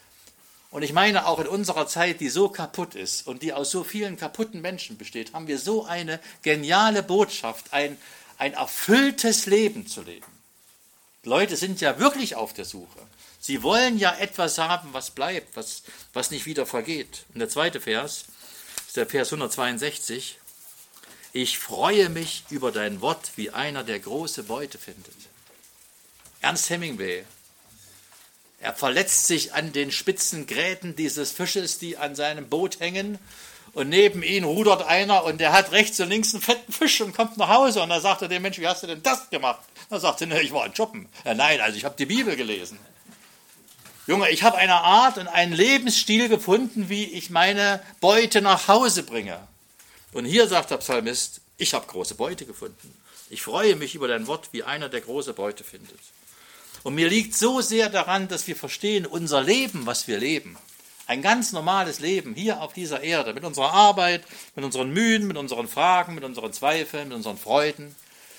Und ich meine, auch in unserer Zeit, die so kaputt ist und die aus so vielen kaputten Menschen besteht, haben wir so eine geniale Botschaft, ein, ein erfülltes Leben zu leben. Leute sind ja wirklich auf der Suche. Sie wollen ja etwas haben, was bleibt, was, was nicht wieder vergeht. Und der zweite Vers ist der Vers hundertzweiundsechzig. Ich freue mich über dein Wort, wie einer, der große Beute findet. Ernst Hemingway. Er verletzt sich an den spitzen Gräten dieses Fisches, die an seinem Boot hängen. Und neben ihm rudert einer und der hat rechts und links einen fetten Fisch und kommt nach Hause. Und da sagt er dem Mensch, wie hast du denn das gemacht? Da sagt er, ne, ich war in Shoppen. Ja, nein, also ich habe die Bibel gelesen. Junge, ich habe eine Art und einen Lebensstil gefunden, wie ich meine Beute nach Hause bringe. Und hier sagt der Psalmist, ich habe große Beute gefunden. Ich freue mich über dein Wort, wie einer, der große Beute findet. Und mir liegt so sehr daran, dass wir verstehen, unser Leben, was wir leben, ein ganz normales Leben hier auf dieser Erde, mit unserer Arbeit, mit unseren Mühen, mit unseren Fragen, mit unseren Zweifeln, mit unseren Freuden,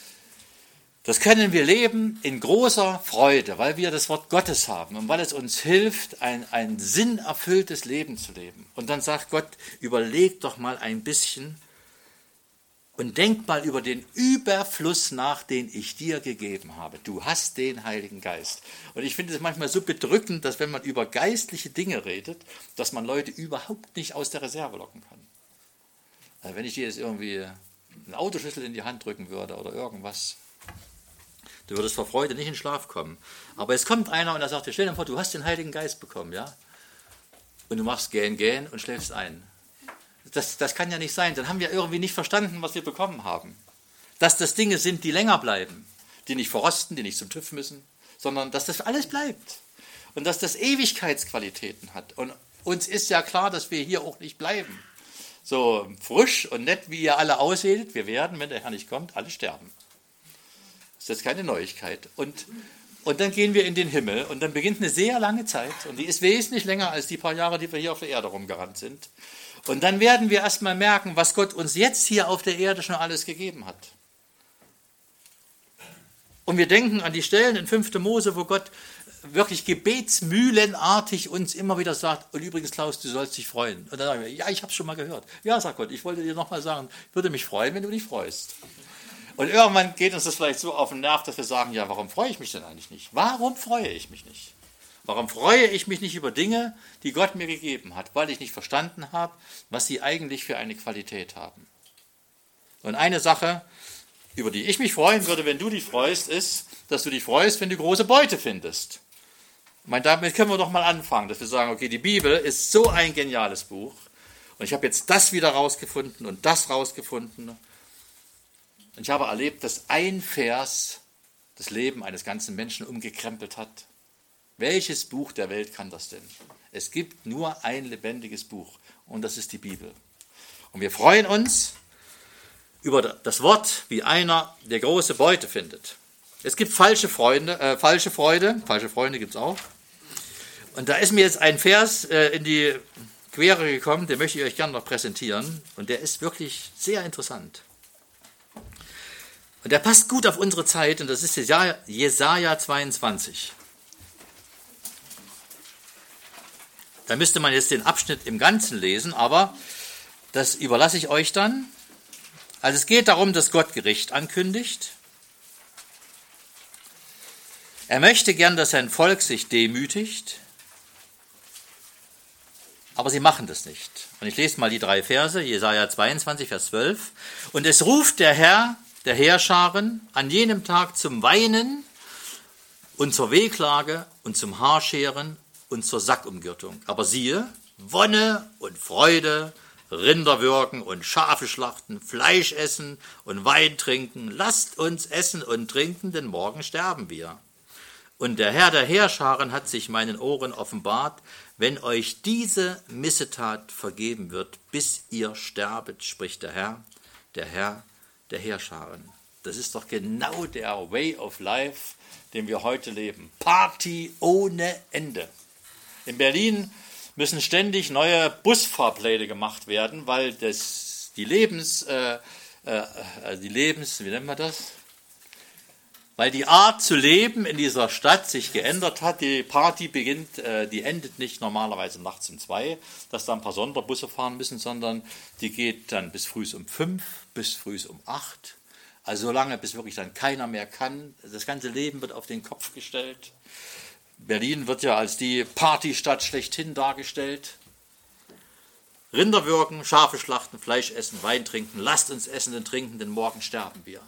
das können wir leben in großer Freude, weil wir das Wort Gottes haben und weil es uns hilft, ein, ein sinnerfülltes Leben zu leben. Und dann sagt Gott, überleg doch mal ein bisschen Und denk mal über den Überfluss nach, den ich dir gegeben habe. Du hast den Heiligen Geist. Und ich finde es manchmal so bedrückend, dass wenn man über geistliche Dinge redet, dass man Leute überhaupt nicht aus der Reserve locken kann. Also wenn ich dir jetzt irgendwie einen Autoschlüssel in die Hand drücken würde oder irgendwas, du würdest vor Freude nicht in Schlaf kommen. Aber es kommt einer und er sagt dir, stell dir vor, du hast den Heiligen Geist bekommen, ja? Und du machst gähn, gähn und schläfst ein. Das, das kann ja nicht sein. Dann haben wir irgendwie nicht verstanden, was wir bekommen haben. Dass das Dinge sind, die länger bleiben, die nicht verrosten, die nicht zum TÜV müssen, sondern dass das alles bleibt. Und dass das Ewigkeitsqualitäten hat. Und uns ist ja klar, dass wir hier auch nicht bleiben. So frisch und nett, wie ihr alle ausseht, wir werden, wenn der Herr nicht kommt, alle sterben. Das ist jetzt keine Neuigkeit. Und, und dann gehen wir in den Himmel und dann beginnt eine sehr lange Zeit. Und die ist wesentlich länger als die paar Jahre, die wir hier auf der Erde rumgerannt sind. Und dann werden wir erstmal merken, was Gott uns jetzt hier auf der Erde schon alles gegeben hat. Und wir denken an die Stellen in fünfter Mose, wo Gott wirklich gebetsmühlenartig uns immer wieder sagt, und übrigens Klaus, du sollst dich freuen. Und dann sagen wir, ja, ich habe es schon mal gehört. Ja, sagt Gott, ich wollte dir nochmal sagen, ich würde mich freuen, wenn du dich freust. Und irgendwann geht uns das vielleicht so auf den Nerv, dass wir sagen, ja, warum freue ich mich denn eigentlich nicht? Warum freue ich mich nicht? Warum freue ich mich nicht über Dinge, die Gott mir gegeben hat? Weil ich nicht verstanden habe, was sie eigentlich für eine Qualität haben. Und eine Sache, über die ich mich freuen würde, wenn du dich freust, ist, dass du dich freust, wenn du große Beute findest. Ich meine, damit können wir doch mal anfangen, dass wir sagen, okay, die Bibel ist so ein geniales Buch und ich habe jetzt das wieder rausgefunden und das rausgefunden. Und ich habe erlebt, dass ein Vers das Leben eines ganzen Menschen umgekrempelt hat. Welches Buch der Welt kann das denn? Es gibt nur ein lebendiges Buch und das ist die Bibel. Und wir freuen uns über das Wort, wie einer, der große Beute findet. Es gibt falsche Freunde, äh, falsche Freude, falsche Freunde gibt es auch. Und da ist mir jetzt ein Vers äh, in die Quere gekommen, den möchte ich euch gerne noch präsentieren. Und der ist wirklich sehr interessant. Und der passt gut auf unsere Zeit und das ist Jesaja zweiundzwanzig. Da müsste man jetzt den Abschnitt im Ganzen lesen, aber das überlasse ich euch dann. Also es geht darum, dass Gott Gericht ankündigt. Er möchte gern, dass sein Volk sich demütigt, aber sie machen das nicht. Und ich lese mal die drei Verse, Jesaja zweiundzwanzig, Vers zwölf. Und es ruft der Herr der Heerscharen an jenem Tag zum Weinen und zur Wehklage und zum Haarscheren und zur Sackumgürtung. Aber siehe, Wonne und Freude, Rinder würgen und Schafe schlachten, Fleisch essen und Wein trinken. Lasst uns essen und trinken, denn morgen sterben wir. Und der Herr der Heerscharen hat sich meinen Ohren offenbart, wenn euch diese Missetat vergeben wird, bis ihr sterbet, spricht der Herr, der Herr der Heerscharen. Das ist doch genau der Way of Life, den wir heute leben. Party ohne Ende. In Berlin müssen ständig neue Busfahrpläne gemacht werden, weil das, die Lebens, äh, äh, die Lebens, wie nennen wir das? Weil die Art zu leben in dieser Stadt sich geändert hat. Die Party beginnt, äh, die endet nicht normalerweise nachts um zwei, dass da ein paar Sonderbusse fahren müssen, sondern die geht dann bis früh um fünf, bis früh um acht. Also so lange, bis wirklich dann keiner mehr kann. Das ganze Leben wird auf den Kopf gestellt. Berlin wird ja als die Partystadt schlechthin dargestellt. Rinder würgen, Schafe schlachten, Fleisch essen, Wein trinken. Lasst uns essen und trinken, denn morgen sterben wir.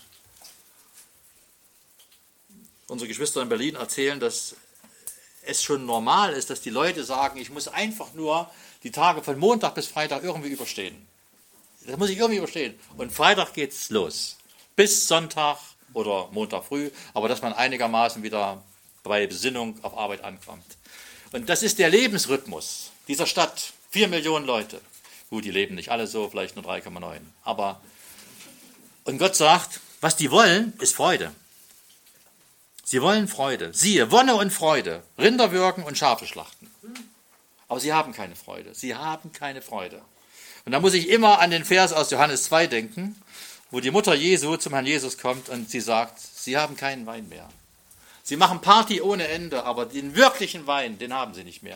Unsere Geschwister in Berlin erzählen, dass es schon normal ist, dass die Leute sagen, ich muss einfach nur die Tage von Montag bis Freitag irgendwie überstehen. Das muss ich irgendwie überstehen. Und Freitag geht's los. Bis Sonntag oder Montag früh, aber dass man einigermaßen wieder bei Besinnung auf Arbeit ankommt. Und das ist der Lebensrhythmus dieser Stadt. Vier Millionen Leute. Gut, die leben nicht alle so, vielleicht nur drei Komma neun. Aber, und Gott sagt, was die wollen, ist Freude. Sie wollen Freude. Siehe, Wonne und Freude. Rinder würgen und Schafe schlachten. Aber sie haben keine Freude. Sie haben keine Freude. Und da muss ich immer an den Vers aus Johannes zwei denken, wo die Mutter Jesu zum Herrn Jesus kommt und sie sagt, sie haben keinen Wein mehr. Sie machen Party ohne Ende, aber den wirklichen Wein, den haben sie nicht mehr.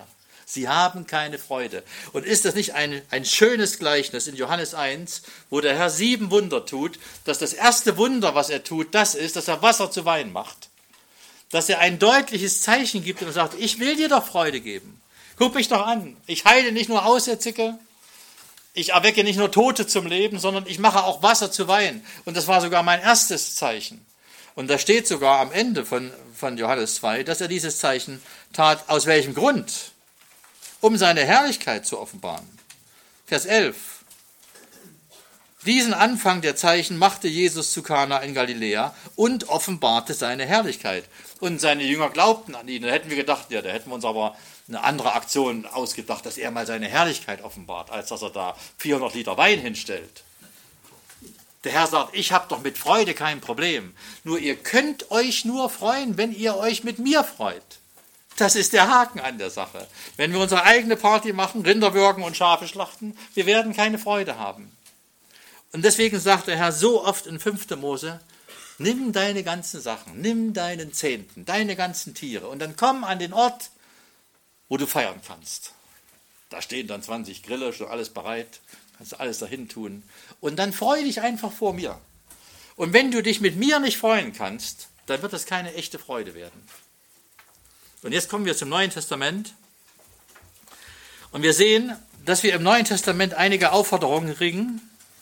Sie haben keine Freude. Und ist das nicht ein, ein schönes Gleichnis in Johannes eins, wo der Herr sieben Wunder tut, dass das erste Wunder, was er tut, das ist, dass er Wasser zu Wein macht. Dass er ein deutliches Zeichen gibt und sagt, ich will dir doch Freude geben. Guck mich doch an. Ich heile nicht nur Aussätzige, ich erwecke nicht nur Tote zum Leben, sondern ich mache auch Wasser zu Wein. Und das war sogar mein erstes Zeichen. Und da steht sogar am Ende von, von Johannes zwei, dass er dieses Zeichen tat. Aus welchem Grund? Um seine Herrlichkeit zu offenbaren. Vers elf. Diesen Anfang der Zeichen machte Jesus zu Kana in Galiläa und offenbarte seine Herrlichkeit. Und seine Jünger glaubten an ihn. Da hätten wir gedacht, ja, da hätten wir uns aber eine andere Aktion ausgedacht, dass er mal seine Herrlichkeit offenbart, als dass er da vierhundert Liter Wein hinstellt. Der Herr sagt, ich habe doch mit Freude kein Problem. Nur ihr könnt euch nur freuen, wenn ihr euch mit mir freut. Das ist der Haken an der Sache. Wenn wir unsere eigene Party machen, Rinder würgen und Schafe schlachten, wir werden keine Freude haben. Und deswegen sagt der Herr so oft in fünfter Mose, nimm deine ganzen Sachen, nimm deinen Zehnten, deine ganzen Tiere und dann komm an den Ort, wo du feiern kannst. Da stehen dann zwanzig Grille, schon alles bereit, kannst du alles dahin tun. Und dann freu dich einfach vor mir. Und wenn du dich mit mir nicht freuen kannst, dann wird das keine echte Freude werden. Und jetzt kommen wir zum Neuen Testament. Und wir sehen, dass wir im Neuen Testament einige Aufforderungen kriegen,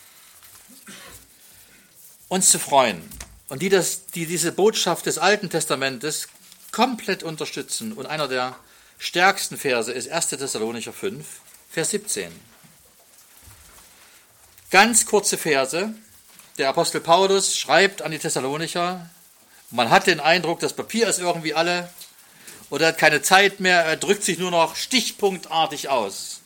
uns zu freuen. Und die, das, die diese Botschaft des Alten Testamentes komplett unterstützen. Und einer der stärksten Verse ist erster Thessalonicher fünf, Vers siebzehn. Ganz kurze Verse. Der Apostel Paulus schreibt an die Thessalonicher. Man hat den Eindruck, das Papier ist irgendwie alle oder hat keine Zeit mehr. Er drückt sich nur noch stichpunktartig aus.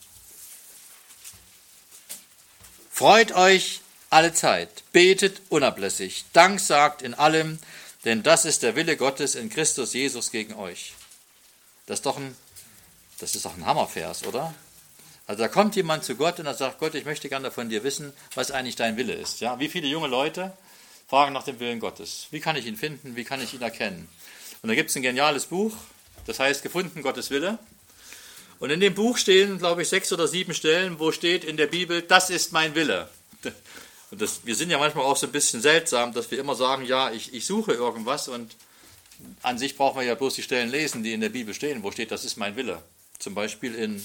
Freut euch alle Zeit, betet unablässig, Dank sagt in allem, denn das ist der Wille Gottes in Christus Jesus gegen euch. Das ist doch ein, das ist doch ein Hammervers, oder? Also da kommt jemand zu Gott und er sagt, Gott, ich möchte gerne von dir wissen, was eigentlich dein Wille ist. Ja? Wie viele junge Leute fragen nach dem Willen Gottes? Wie kann ich ihn finden? Wie kann ich ihn erkennen? Und da gibt es ein geniales Buch, das heißt Gefunden Gottes Wille. Und in dem Buch stehen, glaube ich, sechs oder sieben Stellen, wo steht in der Bibel, das ist mein Wille. Und das, wir sind ja manchmal auch so ein bisschen seltsam, dass wir immer sagen, ja, ich, ich suche irgendwas und an sich brauchen wir ja bloß die Stellen lesen, die in der Bibel stehen, wo steht, das ist mein Wille. Zum Beispiel in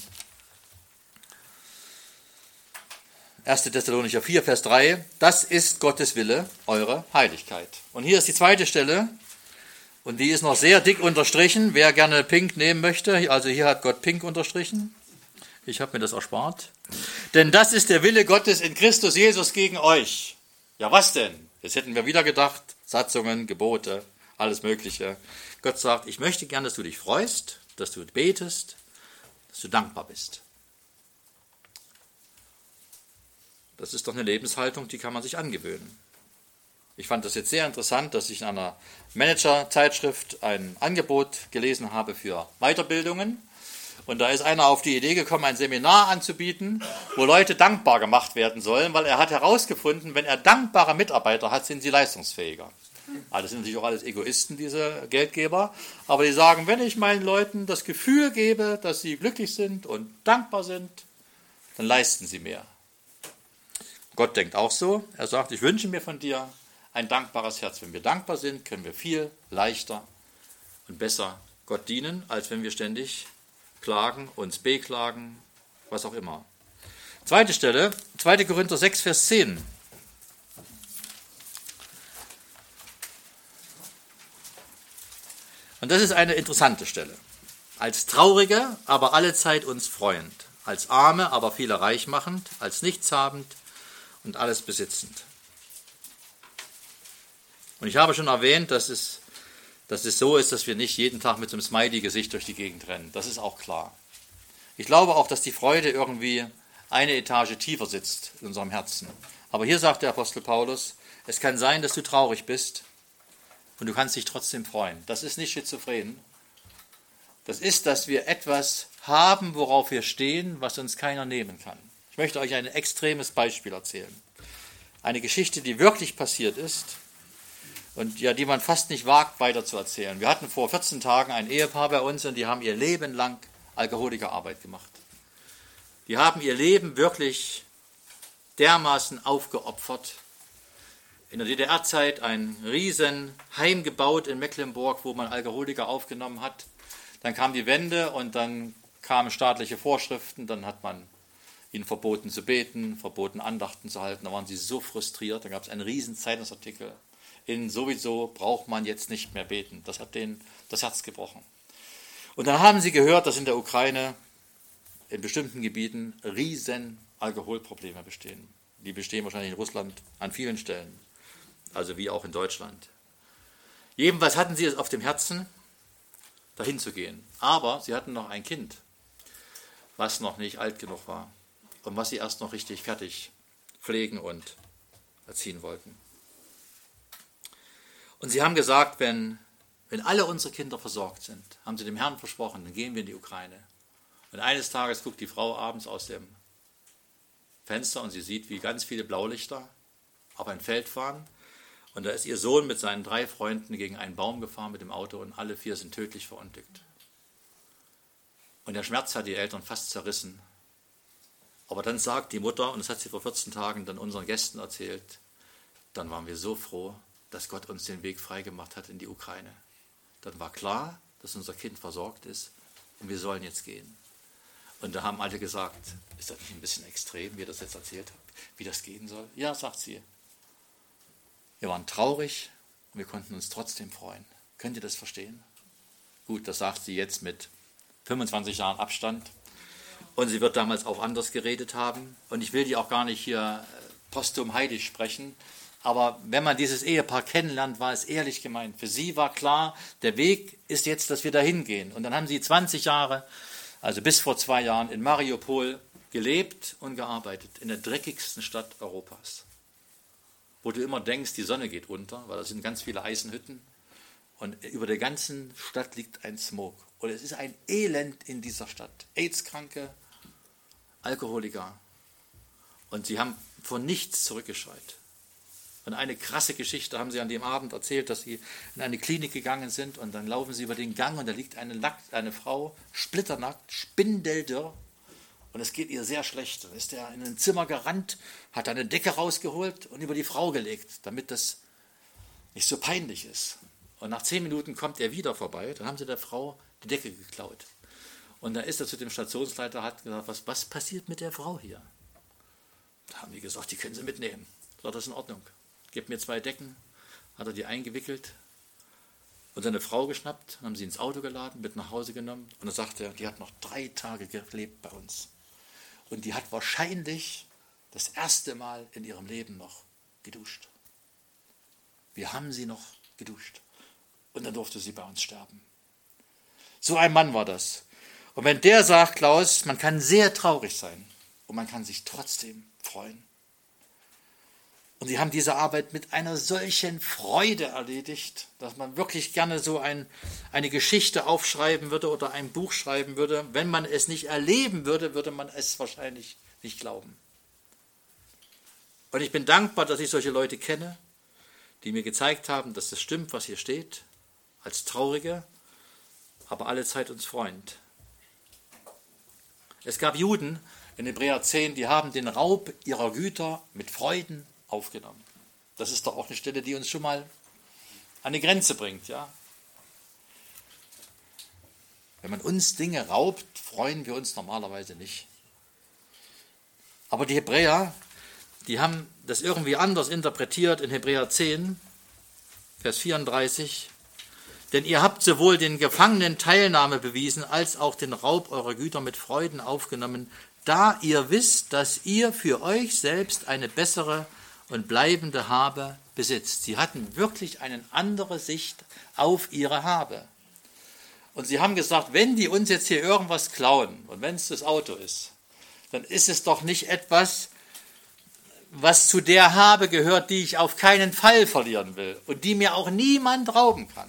erster Thessalonicher vier, Vers drei, das ist Gottes Wille, eure Heiligkeit. Und hier ist die zweite Stelle und die ist noch sehr dick unterstrichen, wer gerne Pink nehmen möchte, also hier hat Gott Pink unterstrichen. Ich habe mir das erspart. Denn das ist der Wille Gottes in Christus Jesus gegen euch. Ja, was denn? Jetzt hätten wir wieder gedacht, Satzungen, Gebote, alles Mögliche. Gott sagt, ich möchte gern, dass du dich freust, dass du betest, dass du dankbar bist. Das ist doch eine Lebenshaltung, die kann man sich angewöhnen. Ich fand das jetzt sehr interessant, dass ich in einer Manager-Zeitschrift ein Angebot gelesen habe für Weiterbildungen. Und da ist einer auf die Idee gekommen, ein Seminar anzubieten, wo Leute dankbar gemacht werden sollen, weil er hat herausgefunden, wenn er dankbare Mitarbeiter hat, sind sie leistungsfähiger. Also das sind natürlich auch alles Egoisten, diese Geldgeber. Aber die sagen, wenn ich meinen Leuten das Gefühl gebe, dass sie glücklich sind und dankbar sind, dann leisten sie mehr. Gott denkt auch so. Er sagt, ich wünsche mir von dir ein dankbares Herz. Wenn wir dankbar sind, können wir viel leichter und besser Gott dienen, als wenn wir ständig klagen, uns beklagen, was auch immer. Zweite Stelle, zweiter Korinther sechs, Vers zehn. Und das ist eine interessante Stelle. Als Traurige, aber allezeit uns freuend. Als Arme, aber viele reich machend. Als Nichtshabend und alles besitzend. Und ich habe schon erwähnt, dass es, dass es so ist, dass wir nicht jeden Tag mit so einem Smiley-Gesicht durch die Gegend rennen. Das ist auch klar. Ich glaube auch, dass die Freude irgendwie eine Etage tiefer sitzt in unserem Herzen. Aber hier sagt der Apostel Paulus, es kann sein, dass du traurig bist und du kannst dich trotzdem freuen. Das ist nicht schizophren. Das ist, dass wir etwas haben, worauf wir stehen, was uns keiner nehmen kann. Ich möchte euch ein extremes Beispiel erzählen. Eine Geschichte, die wirklich passiert ist und ja, die man fast nicht wagt, weiter zu erzählen. Wir hatten vor vierzehn Tagen ein Ehepaar bei uns und die haben ihr Leben lang Alkoholikerarbeit gemacht. Die haben ihr Leben wirklich dermaßen aufgeopfert. In der D D R-Zeit ein Riesenheim gebaut in Mecklenburg, wo man Alkoholiker aufgenommen hat. Dann kam die Wende und dann kamen staatliche Vorschriften, dann hat man ihnen verboten zu beten, verboten Andachten zu halten. Da waren sie so frustriert, da gab es einen riesen Zeitungsartikel. In sowieso braucht man jetzt nicht mehr beten. Das hat denen das Herz gebrochen. Und dann haben sie gehört, dass in der Ukraine in bestimmten Gebieten riesen Alkoholprobleme bestehen. Die bestehen wahrscheinlich in Russland an vielen Stellen, also wie auch in Deutschland. Jedenfalls hatten sie es auf dem Herzen, dahin zu gehen. Aber sie hatten noch ein Kind, was noch nicht alt genug war und was sie erst noch richtig fertig pflegen und erziehen wollten. Und sie haben gesagt, wenn, wenn alle unsere Kinder versorgt sind, haben sie dem Herrn versprochen, dann gehen wir in die Ukraine. Und eines Tages guckt die Frau abends aus dem Fenster und sie sieht, wie ganz viele Blaulichter auf ein Feld fahren. Und da ist ihr Sohn mit seinen drei Freunden gegen einen Baum gefahren mit dem Auto und alle vier sind tödlich verunglückt. Und der Schmerz hat die Eltern fast zerrissen. Aber dann sagt die Mutter, und das hat sie vor vierzehn Tagen dann unseren Gästen erzählt, dann waren wir so froh, dass Gott uns den Weg freigemacht hat in die Ukraine. Dann war klar, dass unser Kind versorgt ist und wir sollen jetzt gehen. Und da haben alle gesagt, ist das nicht ein bisschen extrem, wie ihr das jetzt erzählt habt, wie das gehen soll? Ja, sagt sie. Wir waren traurig und wir konnten uns trotzdem freuen. Könnt ihr das verstehen? Gut, das sagt sie jetzt mit fünfundzwanzig Jahren Abstand. Und sie wird damals auch anders geredet haben. Und ich will die auch gar nicht hier posthum heilig sprechen. Aber wenn man dieses Ehepaar kennenlernt, war es ehrlich gemeint. Für sie war klar, der Weg ist jetzt, dass wir dahin gehen. Und dann haben sie zwanzig Jahre, also bis vor zwei Jahren, in Mariupol gelebt und gearbeitet. In der dreckigsten Stadt Europas. Wo du immer denkst, die Sonne geht unter, weil da sind ganz viele Eisenhütten. Und über der ganzen Stadt liegt ein Smog. Und es ist ein Elend in dieser Stadt. AIDS-Kranke, Alkoholiker. Und sie haben von nichts zurückgescheut. Und eine krasse Geschichte haben sie an dem Abend erzählt, dass sie in eine Klinik gegangen sind und dann laufen sie über den Gang und da liegt eine, nackt, eine Frau, splitternackt, spindeldürr. Und es geht ihr sehr schlecht. Dann ist er in ein Zimmer gerannt, hat eine Decke rausgeholt und über die Frau gelegt, damit das nicht so peinlich ist. Und nach zehn Minuten kommt er wieder vorbei, dann haben sie der Frau die Decke geklaut. Und da ist er zu dem Stationsleiter, hat gesagt, was, was passiert mit der Frau hier? Da haben die gesagt, die können sie mitnehmen. So, das ist in Ordnung. Gebt mir zwei Decken, hat er die eingewickelt und seine Frau geschnappt, haben sie ins Auto geladen, mit nach Hause genommen. Und dann sagte er, die hat noch drei Tage gelebt bei uns. Und die hat wahrscheinlich das erste Mal in ihrem Leben noch geduscht. Wir haben sie noch geduscht. Und dann durfte sie bei uns sterben. So ein Mann war das. Und wenn der sagt, Klaus, man kann sehr traurig sein und man kann sich trotzdem freuen. Und sie haben diese Arbeit mit einer solchen Freude erledigt, dass man wirklich gerne so ein, eine Geschichte aufschreiben würde oder ein Buch schreiben würde. Wenn man es nicht erleben würde, würde man es wahrscheinlich nicht glauben. Und ich bin dankbar, dass ich solche Leute kenne, die mir gezeigt haben, dass das stimmt, was hier steht, als Traurige, aber allezeit uns Freund. Es gab Juden in Hebräer zehn, die haben den Raub ihrer Güter mit Freuden aufgenommen. Das ist doch auch eine Stelle, die uns schon mal an eine Grenze bringt. Ja? Wenn man uns Dinge raubt, freuen wir uns normalerweise nicht. Aber die Hebräer, die haben das irgendwie anders interpretiert in Hebräer zehn, Vers vierunddreißig. Denn ihr habt sowohl den Gefangenen Teilnahme bewiesen, als auch den Raub eurer Güter mit Freuden aufgenommen, da ihr wisst, dass ihr für euch selbst eine bessere und bleibende Habe besitzt. Sie hatten wirklich eine andere Sicht auf ihre Habe. Und sie haben gesagt, wenn die uns jetzt hier irgendwas klauen, und wenn es das Auto ist, dann ist es doch nicht etwas, was zu der Habe gehört, die ich auf keinen Fall verlieren will und die mir auch niemand rauben kann.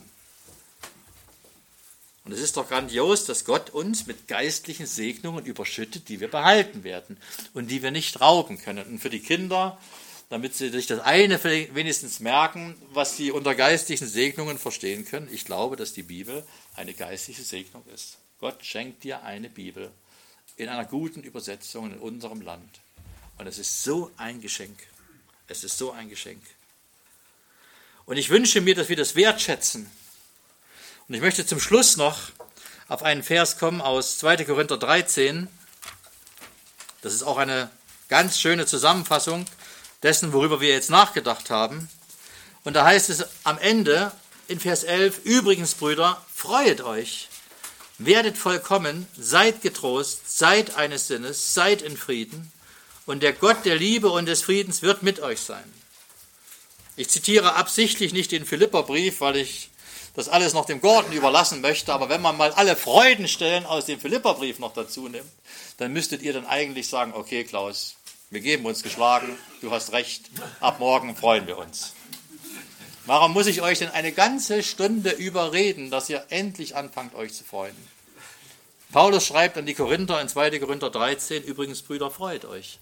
Und es ist doch grandios, dass Gott uns mit geistlichen Segnungen überschüttet, die wir behalten werden und die wir nicht rauben können. Und für die Kinder, damit sie sich das eine wenigstens merken, was sie unter geistlichen Segnungen verstehen können. Ich glaube, dass die Bibel eine geistliche Segnung ist. Gott schenkt dir eine Bibel in einer guten Übersetzung in unserem Land. Und es ist so ein Geschenk. Es ist so ein Geschenk. Und ich wünsche mir, dass wir das wertschätzen. Und ich möchte zum Schluss noch auf einen Vers kommen aus zweiter Korinther dreizehn. Das ist auch eine ganz schöne Zusammenfassung dessen, worüber wir jetzt nachgedacht haben. Und da heißt es am Ende in Vers elf, übrigens, Brüder, freuet euch, werdet vollkommen, seid getrost, seid eines Sinnes, seid in Frieden, und der Gott der Liebe und des Friedens wird mit euch sein. Ich zitiere absichtlich nicht den Philipperbrief, weil ich das alles noch dem Gordon überlassen möchte, aber wenn man mal alle Freudenstellen aus dem Philipperbrief noch dazu nimmt, dann müsstet ihr dann eigentlich sagen, okay Klaus, wir geben uns geschlagen, du hast recht, ab morgen freuen wir uns. Warum muss ich euch denn eine ganze Stunde überreden, dass ihr endlich anfangt, euch zu freuen? Paulus schreibt an die Korinther in zweiter Korinther dreizehn, übrigens, Brüder, freut euch.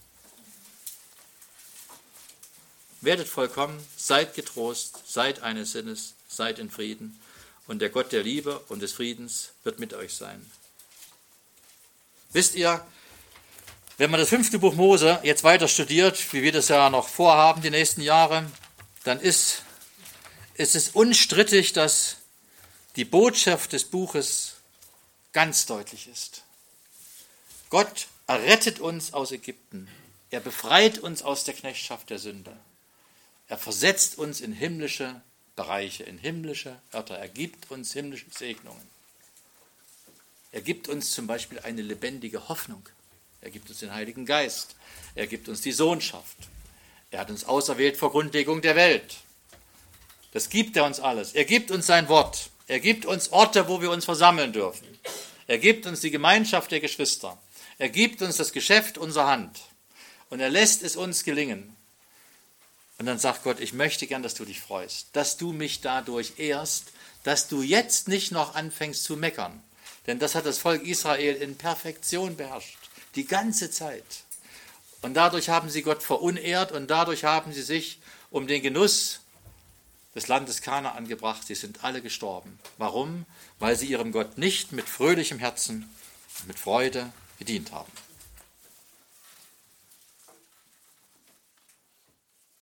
Werdet vollkommen, seid getrost, seid eines Sinnes, seid in Frieden, und der Gott der Liebe und des Friedens wird mit euch sein. Wisst ihr, wenn man das fünfte Buch Mose jetzt weiter studiert, wie wir das ja noch vorhaben die nächsten Jahre, dann ist, ist es unstrittig, dass die Botschaft des Buches ganz deutlich ist. Gott errettet uns aus Ägypten. Er befreit uns aus der Knechtschaft der Sünde. Er versetzt uns in himmlische Bereiche, in himmlische Örter. Er gibt uns himmlische Segnungen. Er gibt uns zum Beispiel eine lebendige Hoffnung. Er gibt uns den Heiligen Geist. Er gibt uns die Sohnschaft. Er hat uns auserwählt vor Grundlegung der Welt. Das gibt er uns alles. Er gibt uns sein Wort. Er gibt uns Orte, wo wir uns versammeln dürfen. Er gibt uns die Gemeinschaft der Geschwister. Er gibt uns das Geschäft unserer Hand. Und er lässt es uns gelingen. Und dann sagt Gott, ich möchte gern, dass du dich freust, dass du mich dadurch ehrst, dass du jetzt nicht noch anfängst zu meckern. Denn das hat das Volk Israel in Perfektion beherrscht, die ganze Zeit. Und dadurch haben sie Gott verunehrt und dadurch haben sie sich um den Genuss des Landes Kanaan gebracht. Sie sind alle gestorben. Warum? Weil sie ihrem Gott nicht mit fröhlichem Herzen, mit Freude gedient haben.